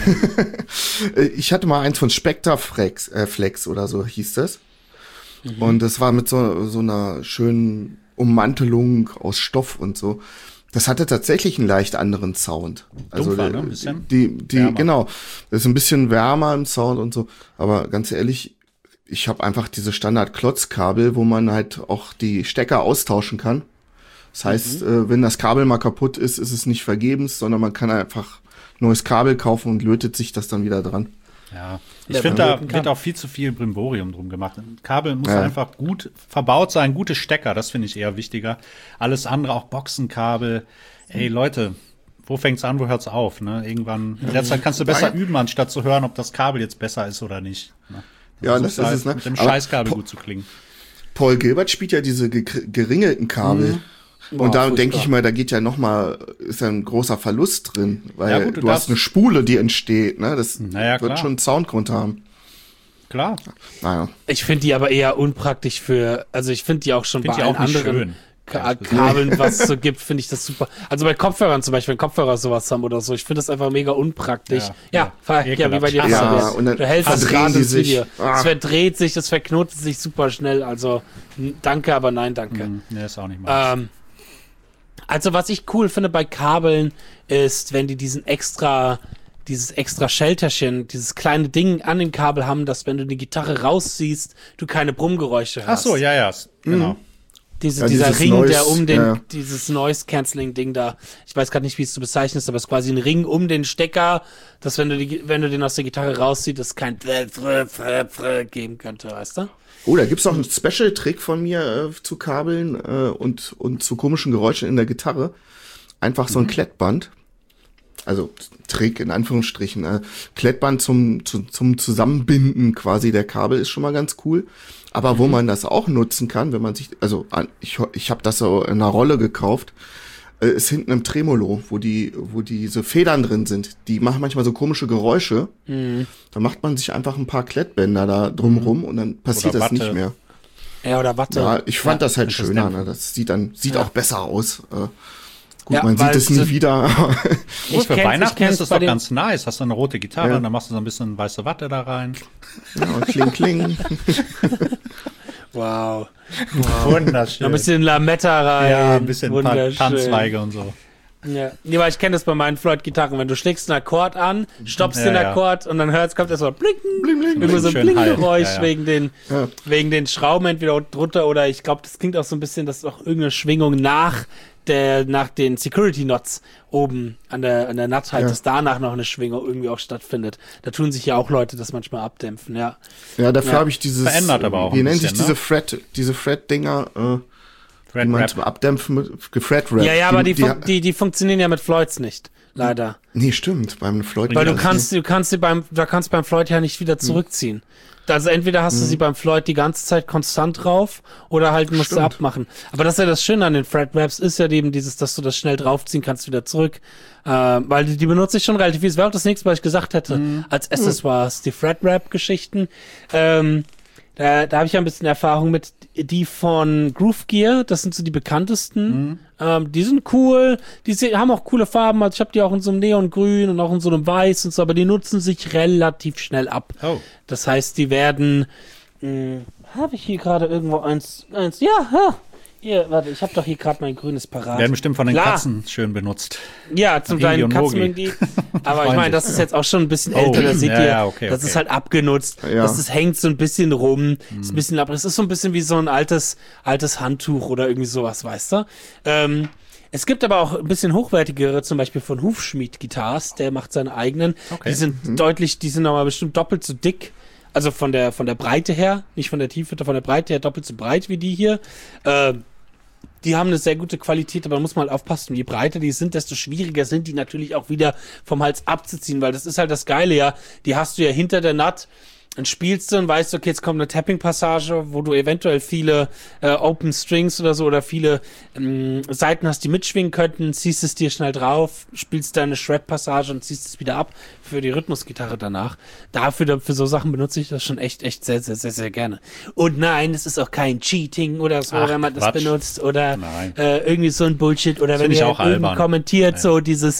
Ich hatte mal eins von Spectre Flex, äh, Flex oder so hieß das. Mhm. Und das war mit so, so einer schönen Ummantelung aus Stoff und so. Das hatte tatsächlich einen leicht anderen Sound. Also Dumpfer, der- ne? Ein bisschen die, die, wärmer. genau. Das ist ein bisschen wärmer im Sound und so. Aber ganz ehrlich, ich habe einfach diese Standard-Klotzkabel, wo man halt auch die Stecker austauschen kann. Das heißt, mhm. äh, wenn das Kabel mal kaputt ist, ist es nicht vergebens, sondern man kann einfach neues Kabel kaufen und lötet sich das dann wieder dran. Ja, ich finde, da wird auch viel zu viel Brimborium drum gemacht. Ein Kabel muss ja. einfach gut verbaut sein, gute Stecker, das finde ich eher wichtiger. Alles andere, auch Boxenkabel. Ey, Leute, wo fängt's an, wo hört's auf? Ne? Irgendwann, in der Zeit kannst du besser üben, anstatt zu hören, ob das Kabel jetzt besser ist oder nicht. Ne? Ja, das ist halt es, ne? Mit dem Scheißkabel gut zu klingen. Paul Gilbert spielt ja diese ge- geringelten Kabel. Mhm. Boah, und da furchtbar. denke ich mal, da geht ja noch mal, ist ja ein großer Verlust drin, weil Ja, gut, du du hast darfst- eine Spule, die entsteht, ne? Das Naja, wird klar. schon einen Soundgrund haben. Klar, Naja. Ich finde die aber eher unpraktisch für, also ich finde die auch schon Find bei die auch allen nicht anderen schön, Ka ehrlich gesagt. Kabeln, was es so gibt, finde ich das super. Also bei Kopfhörern zum Beispiel, wenn Kopfhörer sowas haben oder so, ich finde das einfach mega unpraktisch. Ja, Ja, ja, ja. ja, wie bei dir. Ja, Fabian. und dann du hältst es verdrehen gerade die ins sich. Video. Ah. Es verdreht sich, es verknotet sich super schnell. Also n- danke, aber nein, danke. Hm, nee, ist auch nicht mal. Ähm, also was ich cool finde bei Kabeln ist, wenn die diesen extra, dieses extra Schelterchen, dieses kleine Ding an dem Kabel haben, dass wenn du die Gitarre rausziehst, du keine Brummgeräusche Ach hast. so, ja, ja, genau. Diese, Ja, dieser dieses Ring, Noise, der um den, ja. dieses Noise-Canceling-Ding da, ich weiß gerade nicht, wie es zu bezeichnen ist, aber es ist quasi ein Ring um den Stecker, dass wenn du die, wenn du den aus der Gitarre rausziehst, es kein geben könnte, weißt du? Oh, da gibt's auch einen Special-Trick von mir äh, zu Kabeln äh, und, und zu komischen Geräuschen in der Gitarre. Einfach so ein Klettband. Also Trick in Anführungsstrichen. Äh, Klettband zum, zu, zum Zusammenbinden quasi der Kabel ist schon mal ganz cool. Aber wo man das auch nutzen kann, wenn man sich, also an- ich, ich habe das so in einer Rolle gekauft, äh, ist hinten im Tremolo, wo die, wo diese Federn drin sind. Die machen manchmal so komische Geräusche. Da macht man sich einfach ein paar Klettbänder da drumrum und dann passiert Oder das Watte. nicht mehr. Ja, oder Watte. Ja, ich fand Ja, das halt das ist schöner. dämpfen. Ne? Das sieht dann sieht Ja. auch besser aus. Äh, gut, Ja, man weil sieht es nie so- wieder. Gut, Ich für kenn's- Weihnachten ich kenn's ist das bei doch den- ganz nice. Hast du eine rote Gitarre Ja. und dann machst du so ein bisschen weiße Watte da rein. Ja, kling, kling. Wow. Wunderschön. Noch ein bisschen Lametta rein. ja, ein bisschen ein paar Wunderschön. Tanzzweige und so. Ja, nee, weil ich kenne das bei meinen Floyd-Gitarren. Wenn du schlägst einen Akkord an, stoppst Ja, den ja. Akkord und dann hörst, kommt erstmal bling, Bling, bling, irgendwie so ein Schön Hall. Bling-Geräusch Ja, ja. wegen den, Ja. wegen den Schrauben entweder drunter oder ich glaube, das klingt auch so ein bisschen, dass auch irgendeine Schwingung nach der, nach den Security-Knots oben an der, an der Nut halt, Ja. dass danach noch eine Schwingung irgendwie auch stattfindet. Da tun sich ja auch Leute das manchmal abdämpfen, ja. Ja, dafür Ja. habe ich dieses. Verändert aber auch Wie ein nennt sich bisschen, diese ne? Fret, diese Fret-Dinger, äh, die Red man Rap. zum Abdämpfen mit gefret-Rap. Ja, ja, aber die, die, fun die, die funktionieren ja mit Floyds nicht, leider. Nee, stimmt, beim Floyd. Weil du das kannst, du kannst sie beim, da kannst beim Floyd ja nicht wieder zurückziehen. Also entweder hast du sie beim Floyd die ganze Zeit konstant drauf oder halt musst du Stimmt. abmachen. Aber das ist ja das Schöne an den Fret-Raps, ist ja eben dieses, dass du das schnell draufziehen kannst, wieder zurück. Äh, weil die, die benutze ich schon relativ viel. Das wäre auch das nächste, was ich gesagt hätte, als Accessoires, die Fret-Rap-Geschichten. Ähm, da da habe ich ja ein bisschen Erfahrung mit. Die von Groove Gear, das sind so die bekanntesten. Ähm, die sind cool, die se- haben auch coole Farben. Also ich habe die auch in so einem Neongrün und auch in so einem Weiß und so, aber die nutzen sich relativ schnell ab. Oh. Das heißt, die werden. Habe ich hier gerade irgendwo eins? eins ja, ja. Hier, warte, ich habe doch hier gerade mein grünes parat. Werden bestimmt von den Klar. Katzen schön benutzt. Ja, zum Higi deinen und Katzen Mogi. irgendwie. Aber ich freuen meine, sich. das ist jetzt auch schon ein bisschen Oh, älter, da seht ja, ihr, ja, okay, das okay. ist halt abgenutzt. Ja. Das ist, hängt so ein bisschen rum, ist ein bisschen ab. Es ist so ein bisschen wie so ein altes, altes Handtuch oder irgendwie sowas, weißt du? Ähm, es gibt aber auch ein bisschen hochwertigere, zum Beispiel von Hufschmied Guitars, der macht seine eigenen. Okay. Die sind deutlich, die sind nochmal bestimmt doppelt so dick. Also von der, von der Breite her, nicht von der Tiefe, von der Breite her doppelt so breit wie die hier. Ähm, Die haben eine sehr gute Qualität, aber man muss mal aufpassen. Je breiter die sind, desto schwieriger sind die natürlich auch wieder vom Hals abzuziehen, weil das ist halt das Geile, ja. Die hast du ja hinter der Nut, dann spielst du und weißt, okay, jetzt kommt eine Tapping-Passage, wo du eventuell viele äh, Open Strings oder so oder viele ähm, Seiten hast, die mitschwingen könnten, ziehst es dir schnell drauf, spielst deine Shred-Passage und ziehst es wieder ab für die Rhythmusgitarre danach. Dafür, für so Sachen benutze ich das schon echt, echt sehr, sehr, sehr, sehr gerne. Und nein, es ist auch kein Cheating oder so, Ach, wenn man das Quatsch. benutzt oder Nein. äh, irgendwie so ein Bullshit oder wenn Finde ich ihr auch irgend albern. kommentiert, Ja. so dieses,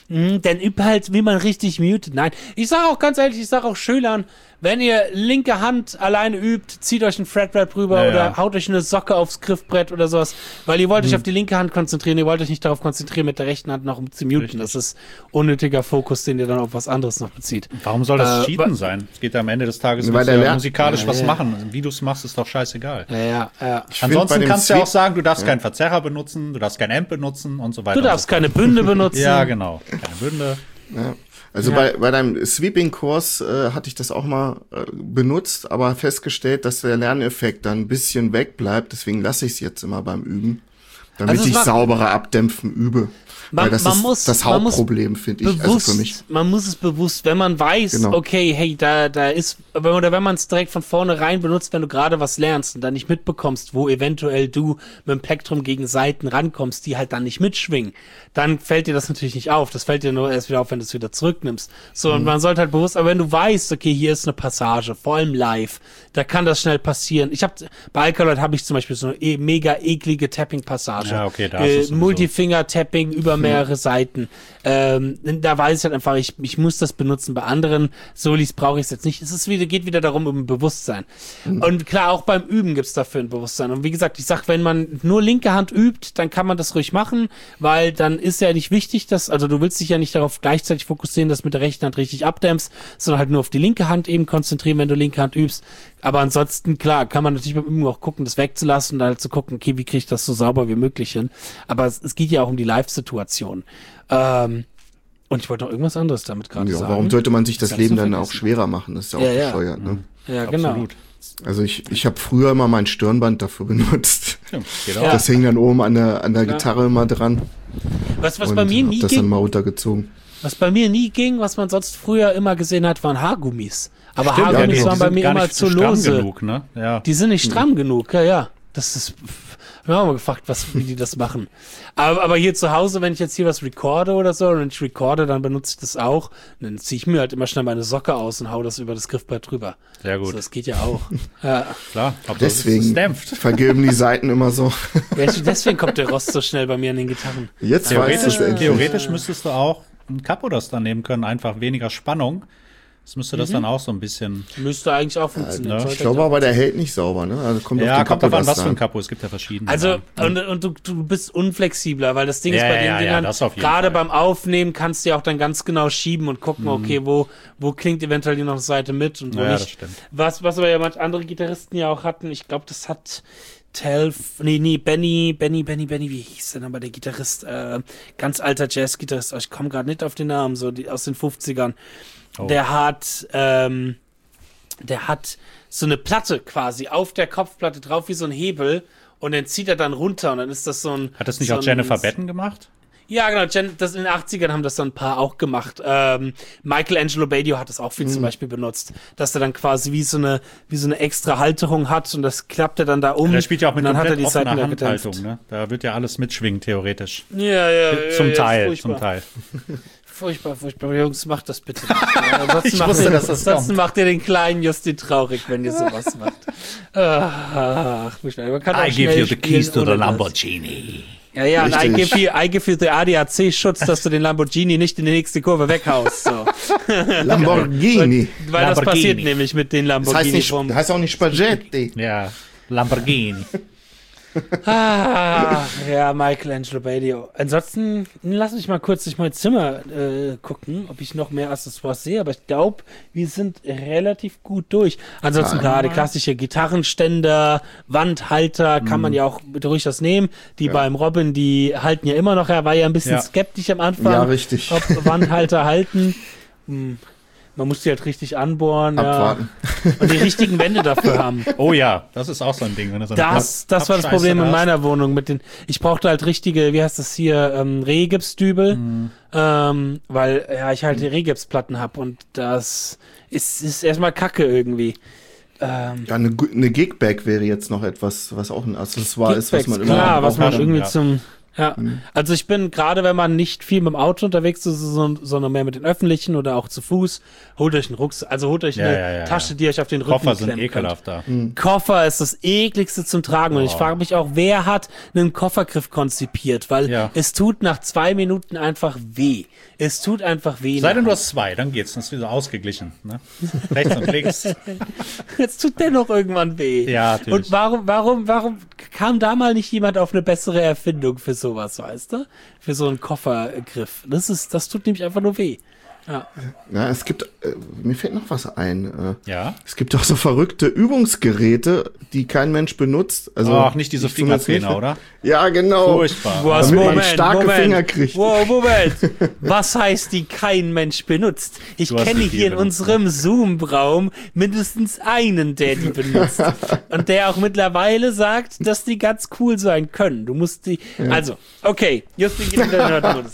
Mhm, dann übt halt, wie man richtig mutet. Nein, ich sage auch ganz ehrlich, ich sage auch Schülern, wenn ihr linke Hand alleine übt, zieht euch ein Fretbrett rüber Ja, oder ja. haut euch eine Socke aufs Griffbrett oder sowas, weil ihr wollt euch Mhm. auf die linke Hand konzentrieren, ihr wollt euch nicht darauf konzentrieren, mit der rechten Hand noch um zu muten. Richtig. Das ist unnötiger Fokus, den ihr dann auf was anderes noch bezieht. Warum soll das Äh, Cheaten wa- sein? Es geht ja am Ende des Tages Weil willst der du ja lernt- musikalisch Ja, was ja. machen. Wie du es machst, ist doch scheißegal. Ja, ja, ja. Ich find, bei Ansonsten dem kannst du ja auch Sweep- sagen, du darfst keinen Verzerrer benutzen, du darfst kein Amp benutzen und so weiter. Du darfst keine Bünde benutzen. und so. Ja, genau. Keine Bünde. Ja. Also Ja. bei, bei deinem Sweeping-Kurs äh, hatte ich das auch mal äh, benutzt, aber festgestellt, dass der Lerneffekt dann ein bisschen wegbleibt. Deswegen lasse ich es jetzt immer beim Üben, damit Also es ich war- sauberer abdämpfen übe. Man- Weil das man ist muss- das man muss Hauptproblem, finde ich, bewusst, also für mich. man muss es bewusst, wenn man weiß, Genau. okay, hey, da, da ist, oder wenn man es direkt von vornherein benutzt, wenn du gerade was lernst und dann nicht mitbekommst, wo eventuell du mit dem Plektrum gegen Seiten rankommst, die halt dann nicht mitschwingen, dann fällt dir das natürlich nicht auf. Das fällt dir nur erst wieder auf, wenn du es wieder zurücknimmst. So, und man sollte halt bewusst, aber wenn du weißt, okay, hier ist eine Passage, vor allem live, da kann das schnell passieren. Ich habe bei Alkaloid habe ich zum Beispiel so eine e mega eklige Tapping-Passage. Ja, okay, da hast äh, du's sowieso. Multifinger-Tapping über mehrere Seiten. Ähm, da weiß ich halt einfach, ich, ich muss das benutzen. Bei anderen Solis brauche ich es jetzt nicht. Es ist wieder, geht wieder darum, um Bewusstsein. Und klar, auch beim Üben gibt's dafür ein Bewusstsein. Und wie gesagt, ich sag, wenn man nur linke Hand übt, dann kann man das ruhig machen, weil dann ist ja nicht wichtig, dass, also du willst dich ja nicht darauf gleichzeitig fokussieren, dass du mit der rechten Hand richtig abdämpfst, sondern halt nur auf die linke Hand eben konzentrieren, wenn du linke Hand übst. Aber ansonsten, klar, kann man natürlich beim Üben auch gucken, das wegzulassen und dann halt zu gucken, okay, wie kriege ich das so sauber wie möglich hin. Aber es, es geht ja auch um die Live-Situation. Ähm, und ich wollte noch irgendwas anderes damit gerade Ja, sagen. warum sollte man sich das hab's Leben so dann auch vergessen. schwerer machen? Das ist ja auch Ja, ja. bescheuert, ne? Ja, genau. Absolut. Also ich, ich habe früher immer mein Stirnband dafür benutzt. Stimmt, geht auch. Ja. Das hing dann oben an der, an der Ja. Gitarre immer dran. Was, was und bei mir hab nie das dann ging, mal runtergezogen. was bei mir nie ging, was man sonst früher immer gesehen hat, waren Haargummis. Aber Stimmt, Haargummis die- waren die bei sind mir gar immer nicht zu stramm lose. genug, ne? Ja. Die sind nicht stramm genug, ja, ja. Das ist, wir haben mal gefragt, was, wie die das machen. Aber, aber hier zu Hause, wenn ich jetzt hier was recorde oder so, und wenn ich recorde, dann benutze ich das auch. Und dann ziehe ich mir halt immer schnell meine Socke aus und hau das über das Griffbrett drüber. Sehr gut. So, das geht ja auch. Ja. Klar. Hauptsache, es Deswegen dämpft. vergilben die Seiten immer so. Deswegen kommt der Rost so schnell bei mir an den Gitarren. Jetzt weiß Theoretisch, ich endlich. theoretisch müsstest du auch ein Capo das dann nehmen können, einfach weniger Spannung. Das müsste das dann auch so ein bisschen. Müsste eigentlich auch funktionieren. ne? Sollte Ich glaube auch. aber, der hält nicht sauber, ne? Also kommt Ja, auf den kommt drauf an, Kappe was für ein Capo. Es gibt ja verschiedene. Also, Ja. und, und du, du bist unflexibler, weil das Ding Ja, ist bei ja, den ja, Dingern, das auf jeden gerade Fall. beim Aufnehmen kannst du ja auch dann ganz genau schieben und gucken, okay, wo, wo klingt eventuell die noch eine Seite mit und wo Ja, nicht. das stimmt. Was, was aber ja manche andere Gitarristen ja auch hatten, ich glaube, das hat Telf, nee, nee, Benny, Benny, Benny, Benny, wie hieß denn aber der Gitarrist, äh, ganz alter Jazz-Gitarrist, oh, ich komme gerade nicht auf den Namen, so die, aus den fünfzigern. Oh. Der hat, ähm, der hat so eine Platte quasi auf der Kopfplatte drauf, wie so ein Hebel, und dann zieht er dann runter und dann ist das so ein... Hat das nicht so auch ein- Jennifer Batten gemacht? Ja, genau, Jen, das in den achtzigern haben das dann ein paar auch gemacht. Ähm, Michelangelo Badio hat das auch viel zum Beispiel benutzt, dass er dann quasi wie so eine wie so eine extra Halterung hat und das klappt er dann da um. Der spielt ja auch mit und dann hat er komplett die Seiten offener da gedämpft. Handhaltung, ne? Da wird ja alles mitschwingen, theoretisch. Ja, ja, ja. zum ja, Teil, furchtbar. zum Teil. Furchtbar, furchtbar. Jungs, macht das bitte nicht. Ja, ansonsten Ich macht wusste, ihr, dass das ansonsten kommt. macht ihr den kleinen Justin traurig, wenn ihr sowas macht. Ach, furchtbar. Man kann auch schnell spielen ohne das. Ja, ja, und I Richtig. give, you, I give you the A D A C-Schutz, dass du den Lamborghini nicht in die nächste Kurve weghaust. So. Lamborghini. Weil das Lamborghini. passiert nämlich mit den Das heißt, Lamborghini nicht, vom... heißt auch nicht Spaghetti. Ja, Lamborghini. Ah, ja, Michelangelo Badio. Ansonsten, lass mich mal kurz durch mein Zimmer äh, gucken, ob ich noch mehr Accessoires sehe, aber ich glaube, wir sind relativ gut durch. Ansonsten Ja. gerade klassische Gitarrenständer, Wandhalter, kann man ja auch durchaus nehmen. Die beim Robin, die halten ja immer noch, er war ja ein bisschen Ja. skeptisch am Anfang, Ja, richtig. ob Wandhalter halten. Hm. Man muss die halt richtig anbohren, Abwarten. ja. Und die richtigen Wände dafür haben. Oh ja, das ist auch so ein Ding. Wenn du so eine Das, Papp- das war das Pappscheiße Problem in hast. meiner Wohnung mit den. Ich brauchte halt richtige, wie heißt das hier, ähm, Rehgipsdübel, Mhm. ähm, weil ja ich halt die Rehgipsplatten hab und das ist, ist erstmal Kacke irgendwie. Ähm, Ja, eine, gu- eine Gigbag wäre jetzt noch etwas, was auch ein Accessoire ist, was Kickbacks, man immer klar, was man braucht. irgendwie ja. zum Ja, also ich bin, gerade wenn man nicht viel mit dem Auto unterwegs ist, so, sondern mehr mit den Öffentlichen oder auch zu Fuß, holt euch einen Rucksack, also holt euch Ja, eine ja, ja, Tasche, ja. die euch auf den Rücken Koffer sind klemmen ekelhaft könnt. da. Koffer ist das ekligste zum Tragen und ich Oh. frage mich auch, wer hat einen Koffergriff konzipiert, weil Ja. es tut nach zwei Minuten einfach weh. Es tut einfach weh. Sei denn, du nach- hast zwei, dann geht's. Das ist wieder ausgeglichen. Ne? Rechts und links. Es tut dennoch irgendwann weh. Ja, natürlich. Und warum, warum, warum kam da mal nicht jemand auf eine bessere Erfindung für sowas, weißt du? Für so einen Koffergriff. Das ist, das tut nämlich einfach nur weh. Ja. Ja, es gibt, äh, mir fällt noch was ein. Äh, Ja. Es gibt auch so verrückte Übungsgeräte, die kein Mensch benutzt. Also Ach, nicht diese ich zumindest Fingertrainer, nicht. oder? Ja, genau. Furchtbar. Was, Damit man Moment, starke Moment. Finger kriegt. Wow, Moment. Was heißt, die kein Mensch benutzt? Ich Du hast kenne die hier in benutzt, unserem Zoom-Raum mindestens einen, der die benutzt. Und der auch mittlerweile sagt, dass die ganz cool sein können. Du musst die, also, okay, Justin geht in der Nerdmodus.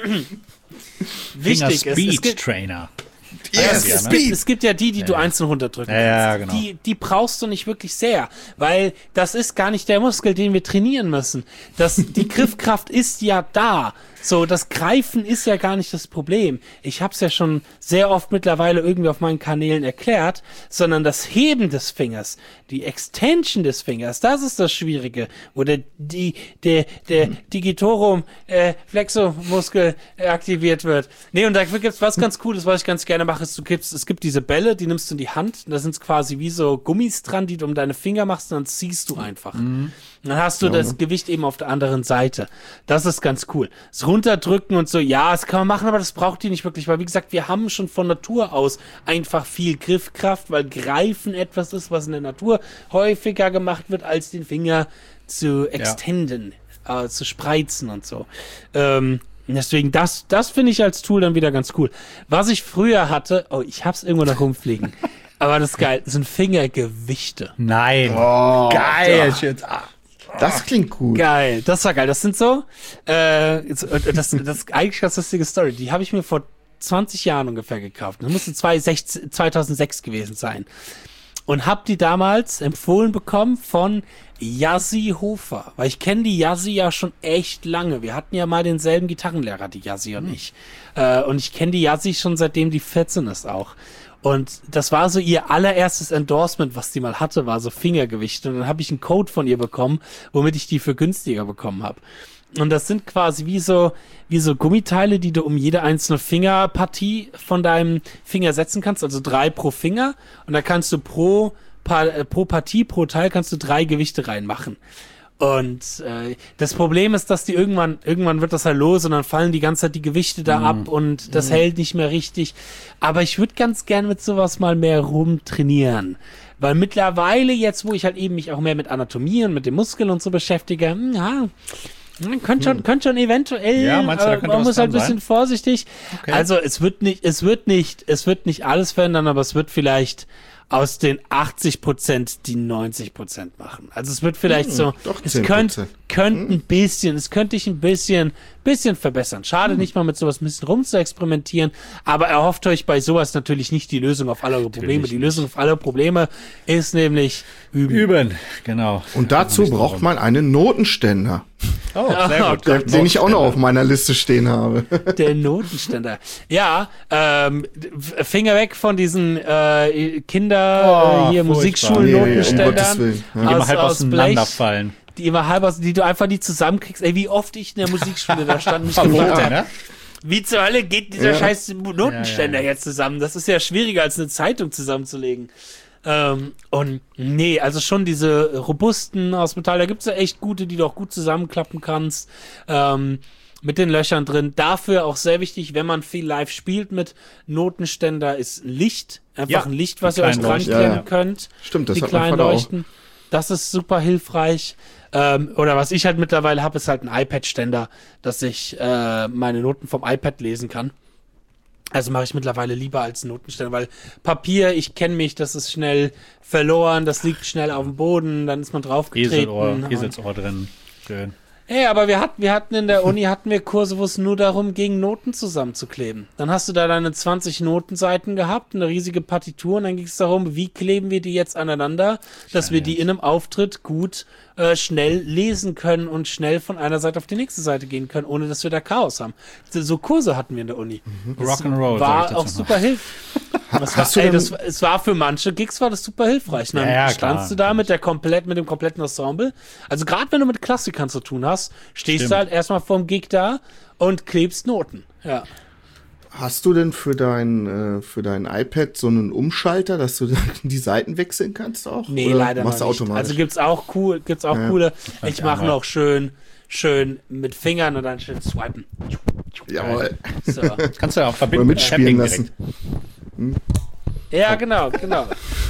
Finger Wichtig ist, es Speed gibt, Trainer. Yes, Ja, es, ne? gibt, es gibt ja die, die du einzeln runterdrücken Ja, ja, kannst. genau. Die, die brauchst du nicht wirklich sehr, weil das ist gar nicht der Muskel, den wir trainieren müssen. Das, die Griffkraft ist ja da. So, das Greifen ist ja gar nicht das Problem. Ich habe es ja schon sehr oft mittlerweile irgendwie auf meinen Kanälen erklärt, sondern das Heben des Fingers, die Extension des Fingers, das ist das Schwierige, wo der, die, der, der Digitorum äh, Flexomuskel äh, aktiviert wird. Nee, und da gibt's was ganz Cooles, was ich ganz gerne mache, ist, du gibst, es gibt diese Bälle, die nimmst du in die Hand, da sind quasi wie so Gummis dran, die du um deine Finger machst, und dann ziehst du einfach. Und dann hast du das Gewicht eben auf der anderen Seite. Das ist ganz cool. Das Runterdrücken und so, ja, das kann man machen, aber das braucht die nicht wirklich, weil wie gesagt, wir haben schon von Natur aus einfach viel Griffkraft, weil Greifen etwas ist, was in der Natur häufiger gemacht wird, als den Finger zu extenden, äh, zu spreizen und so. Ähm, deswegen, das, das finde ich als Tool dann wieder ganz cool. Was ich früher hatte, oh, ich hab's irgendwo noch rumfliegen, aber das ist geil, sind Fingergewichte. Nein. Oh, Geil. Shit. Ah. Das klingt gut. Geil, das war geil. Das sind so, äh, das, das, das ist eigentlich eine ganz lustige Story. Die habe ich mir vor zwanzig Jahren ungefähr gekauft. Das musste zweitausendsechs gewesen sein. Und habe die damals empfohlen bekommen von Yazzi Hofer. Weil ich kenne die Yazzi ja schon echt lange. Wir hatten ja mal denselben Gitarrenlehrer, die Yazzi und ich. Äh, und ich kenne die Yazzi schon seitdem die vierzehn ist auch. Und das war so ihr allererstes Endorsement, was die mal hatte, war so Fingergewicht. Und dann habe ich einen Code von ihr bekommen, womit ich die für günstiger bekommen habe. Und das sind quasi wie so, wie so Gummiteile, die du um jede einzelne Fingerpartie von deinem Finger setzen kannst. Also drei pro Finger. Und da kannst du pro, pa- äh, pro Partie, pro Teil kannst du drei Gewichte reinmachen. Und äh, das Problem ist, dass die irgendwann, irgendwann wird das halt los und dann fallen die ganze Zeit die Gewichte da ab und das hält nicht mehr richtig. Aber ich würde ganz gern mit sowas mal mehr rumtrainieren. Weil mittlerweile jetzt, wo ich halt eben mich auch mehr mit Anatomie und mit dem Muskel und so beschäftige, hm, ja, hm, könnte schon, könnte schon eventuell, Ja, meinst du, da äh, könnte man was muss halt ein dran bisschen sein? vorsichtig. Okay. Also es wird nicht, es wird nicht, es wird nicht alles verändern, aber es wird vielleicht aus den achtzig Prozent die neunzig Prozent machen. Also es wird vielleicht so, doch es zehn könnte, Prozent. könnte ein bisschen, es könnte ich ein bisschen, bisschen verbessern. Schade, nicht mal mit sowas ein bisschen rum zu experimentieren, aber erhofft euch bei sowas natürlich nicht die Lösung auf alle eure Probleme. Die nicht. Lösung auf alle Probleme ist nämlich üben. Üben, genau. Und dazu Nicht so braucht rum. man einen Notenständer, Oh, sehr gut. der, den ich auch noch auf meiner Liste stehen habe. Der Notenständer. Ja, ähm, F- Finger weg von diesen äh, Kinder, Oh, äh, hier furchtbar. Musikschul-Notenständern. Nee, um Gottes Willen. Ja. Die immer aus, halb aus Blech, auseinanderfallen. die immer halb aus, die du einfach nie zusammenkriegst. Ey, wie oft ich in der Musikschule da stand und mich Verboten, gefragt habe, ne? wie zur Hölle geht dieser Ja. scheiß Notenständer Ja, ja, ja. jetzt zusammen? Das ist ja schwieriger als eine Zeitung zusammenzulegen. Ähm, und nee, also schon diese robusten aus Metall, da gibt's ja echt gute, die du auch gut zusammenklappen kannst. Ähm, mit den Löchern drin. Dafür auch sehr wichtig, wenn man viel live spielt mit Notenständer, ist Licht. Einfach Ja, ein Licht, was die ihr euch kleinen dran Leuchten, klemmen ja, ja. könnt. Stimmt, das die hat mein kleinen Vater auch. Leuchten. Das ist super hilfreich. Ähm, oder was ich halt mittlerweile habe, ist halt ein iPad-Ständer, dass ich äh, meine Noten vom iPad lesen kann. Also mache ich mittlerweile lieber als einen Notenständer, weil Papier, ich kenne mich, das ist schnell verloren, das liegt schnell auf dem Boden, dann ist man Eselohr, draufgetreten. und- Eselsohr drin. Schön. Ey, aber wir hatten, wir hatten in der Uni hatten wir Kurse, wo es nur darum ging, Noten zusammenzukleben. Dann hast du da deine zwanzig Notenseiten gehabt, eine riesige Partitur, und dann ging es darum, wie kleben wir die jetzt aneinander, dass wir die in einem Auftritt gut äh, schnell lesen können und schnell von einer Seite auf die nächste Seite gehen können, ohne dass wir da Chaos haben. So Kurse hatten wir in der Uni. Mhm. Rock'n'Roll. War auch super hilfreich. Das war, ey, das, es war für manche Gigs war das super hilfreich. Dann ja, ja, standst klar, du da mit der komplett, mit dem kompletten Ensemble. Also gerade wenn du mit Klassikern zu tun hast, stehst Stimmt. du halt erstmal vorm Gig da und klebst Noten. Ja. Hast du denn für dein, äh, für dein iPad so einen Umschalter, dass du die Seiten wechseln kannst auch? Nee, Oder leider machst noch du nicht. automatisch? Also gibt's auch cool, gibt's auch Ja. coole. Ich mache aber- noch schön, schön mit Fingern und dann schön swipen. Jawohl. So. Kannst du auch Oder verbinden mit mitspielen Tapping lassen. direkt. Ja, genau, genau.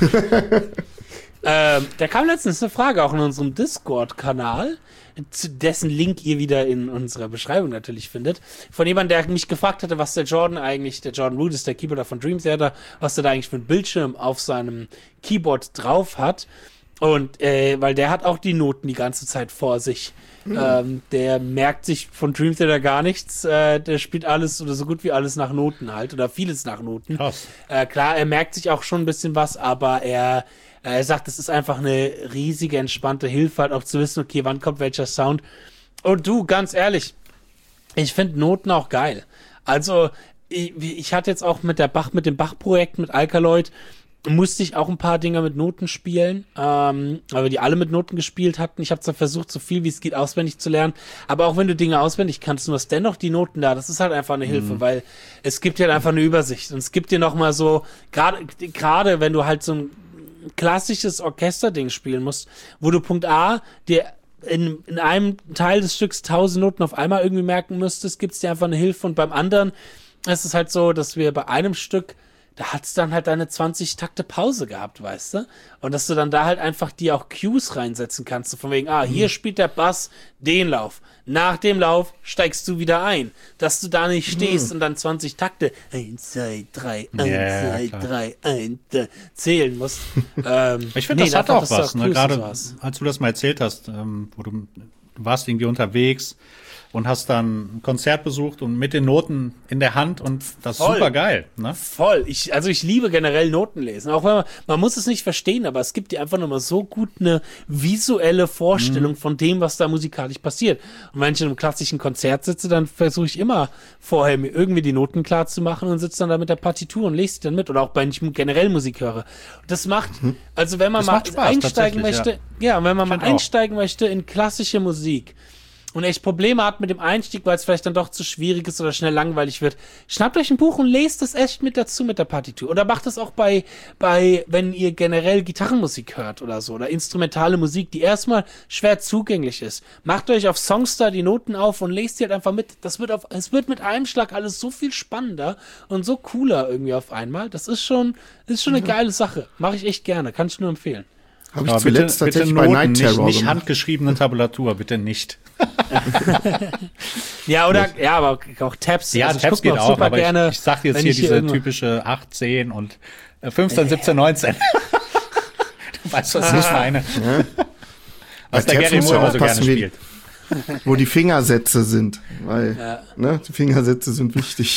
ähm, da kam letztens eine Frage auch in unserem Discord-Kanal, zu dessen Link ihr wieder in unserer Beschreibung natürlich findet, von jemandem, der mich gefragt hatte, was der Jordan eigentlich, der Jordan Root ist der Keyboarder von Dream Theater, was der da eigentlich für einen Bildschirm auf seinem Keyboard drauf hat. Und äh, weil der hat auch die Noten die ganze Zeit vor sich. Mhm. Ähm, der merkt sich von Dream Theater gar nichts. Äh, der spielt alles oder so gut wie alles nach Noten halt oder vieles nach Noten. Krass. Äh, klar, er merkt sich auch schon ein bisschen was, aber er, äh, er sagt, es ist einfach eine riesige, entspannte Hilfe, halt auch zu wissen, okay, wann kommt welcher Sound. Und du, ganz ehrlich, ich finde Noten auch geil. Also, ich, ich hatte jetzt auch mit der Bach, mit dem Bach-Projekt, mit Alkaloid, musste ich auch ein paar Dinger mit Noten spielen, ähm, weil wir die alle mit Noten gespielt hatten. Ich habe zwar versucht, so viel wie es geht auswendig zu lernen, aber auch wenn du Dinge auswendig kannst, du hast dennoch die Noten da. Das ist halt einfach eine Hilfe, mhm. weil es gibt dir halt einfach eine Übersicht und es gibt dir noch mal so, gerade gerade wenn du halt so ein klassisches Orchesterding spielen musst, wo du Punkt A dir in, in einem Teil des Stücks tausend Noten auf einmal irgendwie merken müsstest, gibt's dir einfach eine Hilfe und beim anderen ist es halt so, dass wir bei einem Stück da hat's dann halt deine zwanzig Takte Pause gehabt, weißt du? Und dass du dann da halt einfach dir auch Cues reinsetzen kannst, so von wegen, ah, hier mhm. spielt der Bass den Lauf. Nach dem Lauf steigst du wieder ein. Dass du da nicht stehst mhm. und dann zwanzig Takte, eins, zwei, drei, eins, zwei, drei, eins, zählen musst. ähm, ich finde, nee, das hat einfach, auch was, ne? Cues Gerade was. als du das mal erzählt hast, ähm, wo du, du warst irgendwie unterwegs und hast dann ein Konzert besucht und mit den Noten in der Hand und das ist super geil, ne? Voll. Ich, also ich liebe generell Notenlesen. Auch wenn man, man muss es nicht verstehen, aber es gibt dir einfach nochmal so gut eine visuelle Vorstellung mhm. von dem, was da musikalisch passiert. Und wenn ich in einem klassischen Konzert sitze, dann versuche ich immer vorher mir irgendwie die Noten klar zu machen und sitze dann da mit der Partitur und lese die dann mit. Oder auch wenn ich generell Musik höre. Das macht, mhm. also wenn man das mal Spaß, einsteigen möchte, ja, ja wenn man ich mal einsteigen auch. möchte in klassische Musik, und echt Probleme hat mit dem Einstieg, weil es vielleicht dann doch zu schwierig ist oder schnell langweilig wird, schnappt euch ein Buch und lest es echt mit dazu mit der Partitur. Oder macht es auch bei, bei, wenn ihr generell Gitarrenmusik hört oder so, oder instrumentale Musik, die erstmal schwer zugänglich ist. Macht euch auf Songstar die Noten auf und lest die halt einfach mit. Das wird auf, es wird mit einem Schlag alles so viel spannender und so cooler irgendwie auf einmal. Das ist schon, ist schon eine geile Sache. Mache ich echt gerne. Kann ich nur empfehlen. Habe ich Aber zuletzt bitte, tatsächlich bitte bei Noten, Night Terror nicht, nicht gemacht. handgeschriebene Tabulatur, bitte nicht. Ja, oder, ja, aber auch Tabs. Ja, also ich Tabs guck geht mir auch, super aber gerne, ich, ich sag jetzt wenn hier ich hier diese irgendwo- typische acht, zehn und äh, fünfzehn, siebzehn, neunzehn. Du weißt, was ich meine. Bei Was der Tabs Gary musst du Moore immer so gerne aufpassen, wie, spielt. wo die Fingersätze sind. Weil, Ja. ne, die Fingersätze sind wichtig.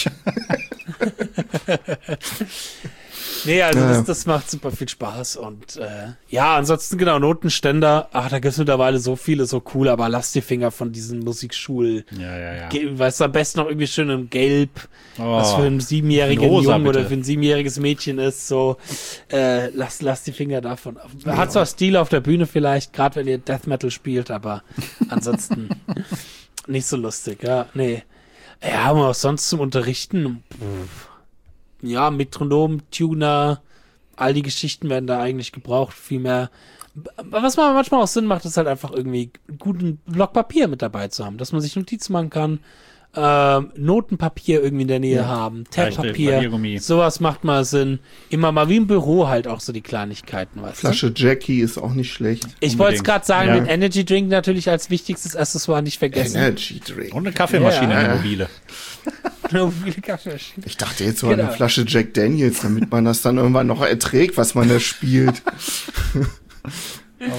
Nee, also Ja. das, das macht super viel Spaß und äh, ja, ansonsten genau, Notenständer, ach, da gibt's mittlerweile so viele, so cool, aber lasst die Finger von diesen Musikschul, Ja, ja, ja. Ge- weißt du, am besten noch irgendwie schön in Gelb, Oh, was für einen siebenjährigen rosa, Jungen oder bitte. für ein siebenjähriges Mädchen ist, so, äh, lasst, lasst die Finger davon. Hat zwar Stil auf der Bühne vielleicht, gerade wenn ihr Death Metal spielt, aber ansonsten nicht so lustig, ja, nee. Ja, aber auch sonst zum Unterrichten, pff. Ja, Metronom, Tuner, all die Geschichten werden da eigentlich gebraucht, viel mehr. Was man manchmal auch Sinn macht, ist halt einfach irgendwie einen guten Block Papier mit dabei zu haben, dass man sich Notizen machen kann, ähm, Notenpapier irgendwie in der Nähe Ja. haben, Richtig, Tabpapier, Radiergummi. sowas macht mal Sinn. Immer mal wie im Büro halt auch so die Kleinigkeiten, weißt du? Flasche Jackie ist auch nicht schlecht. Ich wollte es Unbedingt. gerade sagen, Ja. mit Energy Drink natürlich als wichtigstes Accessoire nicht vergessen. Energy Drink. Und eine Kaffeemaschine, Ja. eine mobile. Mobile Kaffeemaschine. Ich dachte jetzt so Genau. eine Flasche Jack Daniels, damit man das dann irgendwann noch erträgt, was man da spielt. Auch gut.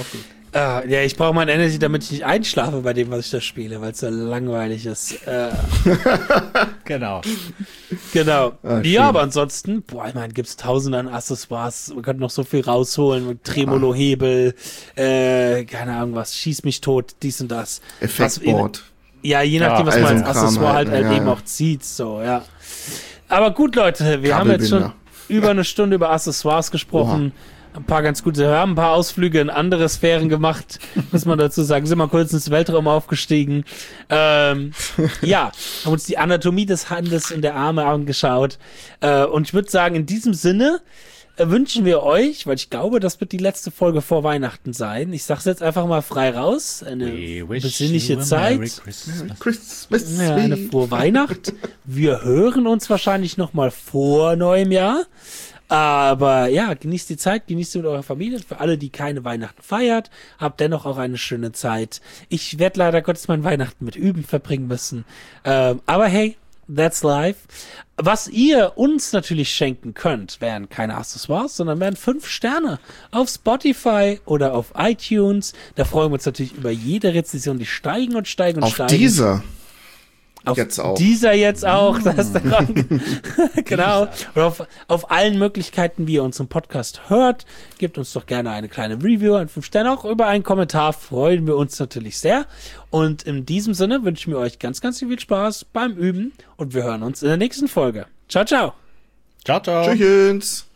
Uh, ja, ich brauche mein Energy, damit ich nicht einschlafe bei dem, was ich da spiele, weil es so langweilig ist. Uh. Genau. Genau. Ah, ja, aber ansonsten, boah, ich meine, gibt's tausende an Accessoires. Man könnte noch so viel rausholen. Tremolo-Hebel, äh, keine Ahnung was, schieß mich tot, dies und das. Effektboard. Ja, je nachdem, Ja, was man als Eisenkram Accessoire halt, halt, halt ja, eben ja. auch zieht, so, ja. Aber gut, Leute, wir haben jetzt schon Kabelbinder. über eine Stunde über Accessoires gesprochen. Ein paar ganz gute, wir haben ein paar Ausflüge in andere Sphären gemacht, muss man dazu sagen. Sind mal kurz ins Weltraum aufgestiegen. Ähm, ja, haben uns die Anatomie des Handes und der Arme angeschaut. Äh, und ich würde sagen, in diesem Sinne äh, wünschen wir euch, weil ich glaube, das wird die letzte Folge vor Weihnachten sein. Ich sag's jetzt einfach mal frei raus. Eine We wish besinnliche you a Zeit. Merry Christmas. Christmas. Ja, eine frohe Weihnacht. Wir hören uns wahrscheinlich noch mal vor neuem Jahr. Aber ja, genießt die Zeit, genießt sie mit eurer Familie. Für alle, die keine Weihnachten feiert, habt dennoch auch eine schöne Zeit. Ich werde leider Gottes mein Weihnachten mit Üben verbringen müssen. Ähm, aber hey, that's life. Was ihr uns natürlich schenken könnt, wären keine Accessoires, sondern wären fünf Sterne auf Spotify oder auf iTunes. Da freuen wir uns natürlich über jede Rezension, die steigen und steigen und Auf steigen. dieser. Auf Jetzt auch. dieser jetzt auch, das ist der Grund. Genau. Und auf, auf allen Möglichkeiten, wie ihr unseren Podcast hört, gebt uns doch gerne eine kleine Review, ein fünf Sterne, auch über einen Kommentar, freuen wir uns natürlich sehr. Und in diesem Sinne wünschen wir euch ganz, ganz viel Spaß beim Üben und wir hören uns in der nächsten Folge. Ciao, ciao. Ciao, ciao. Tschüss.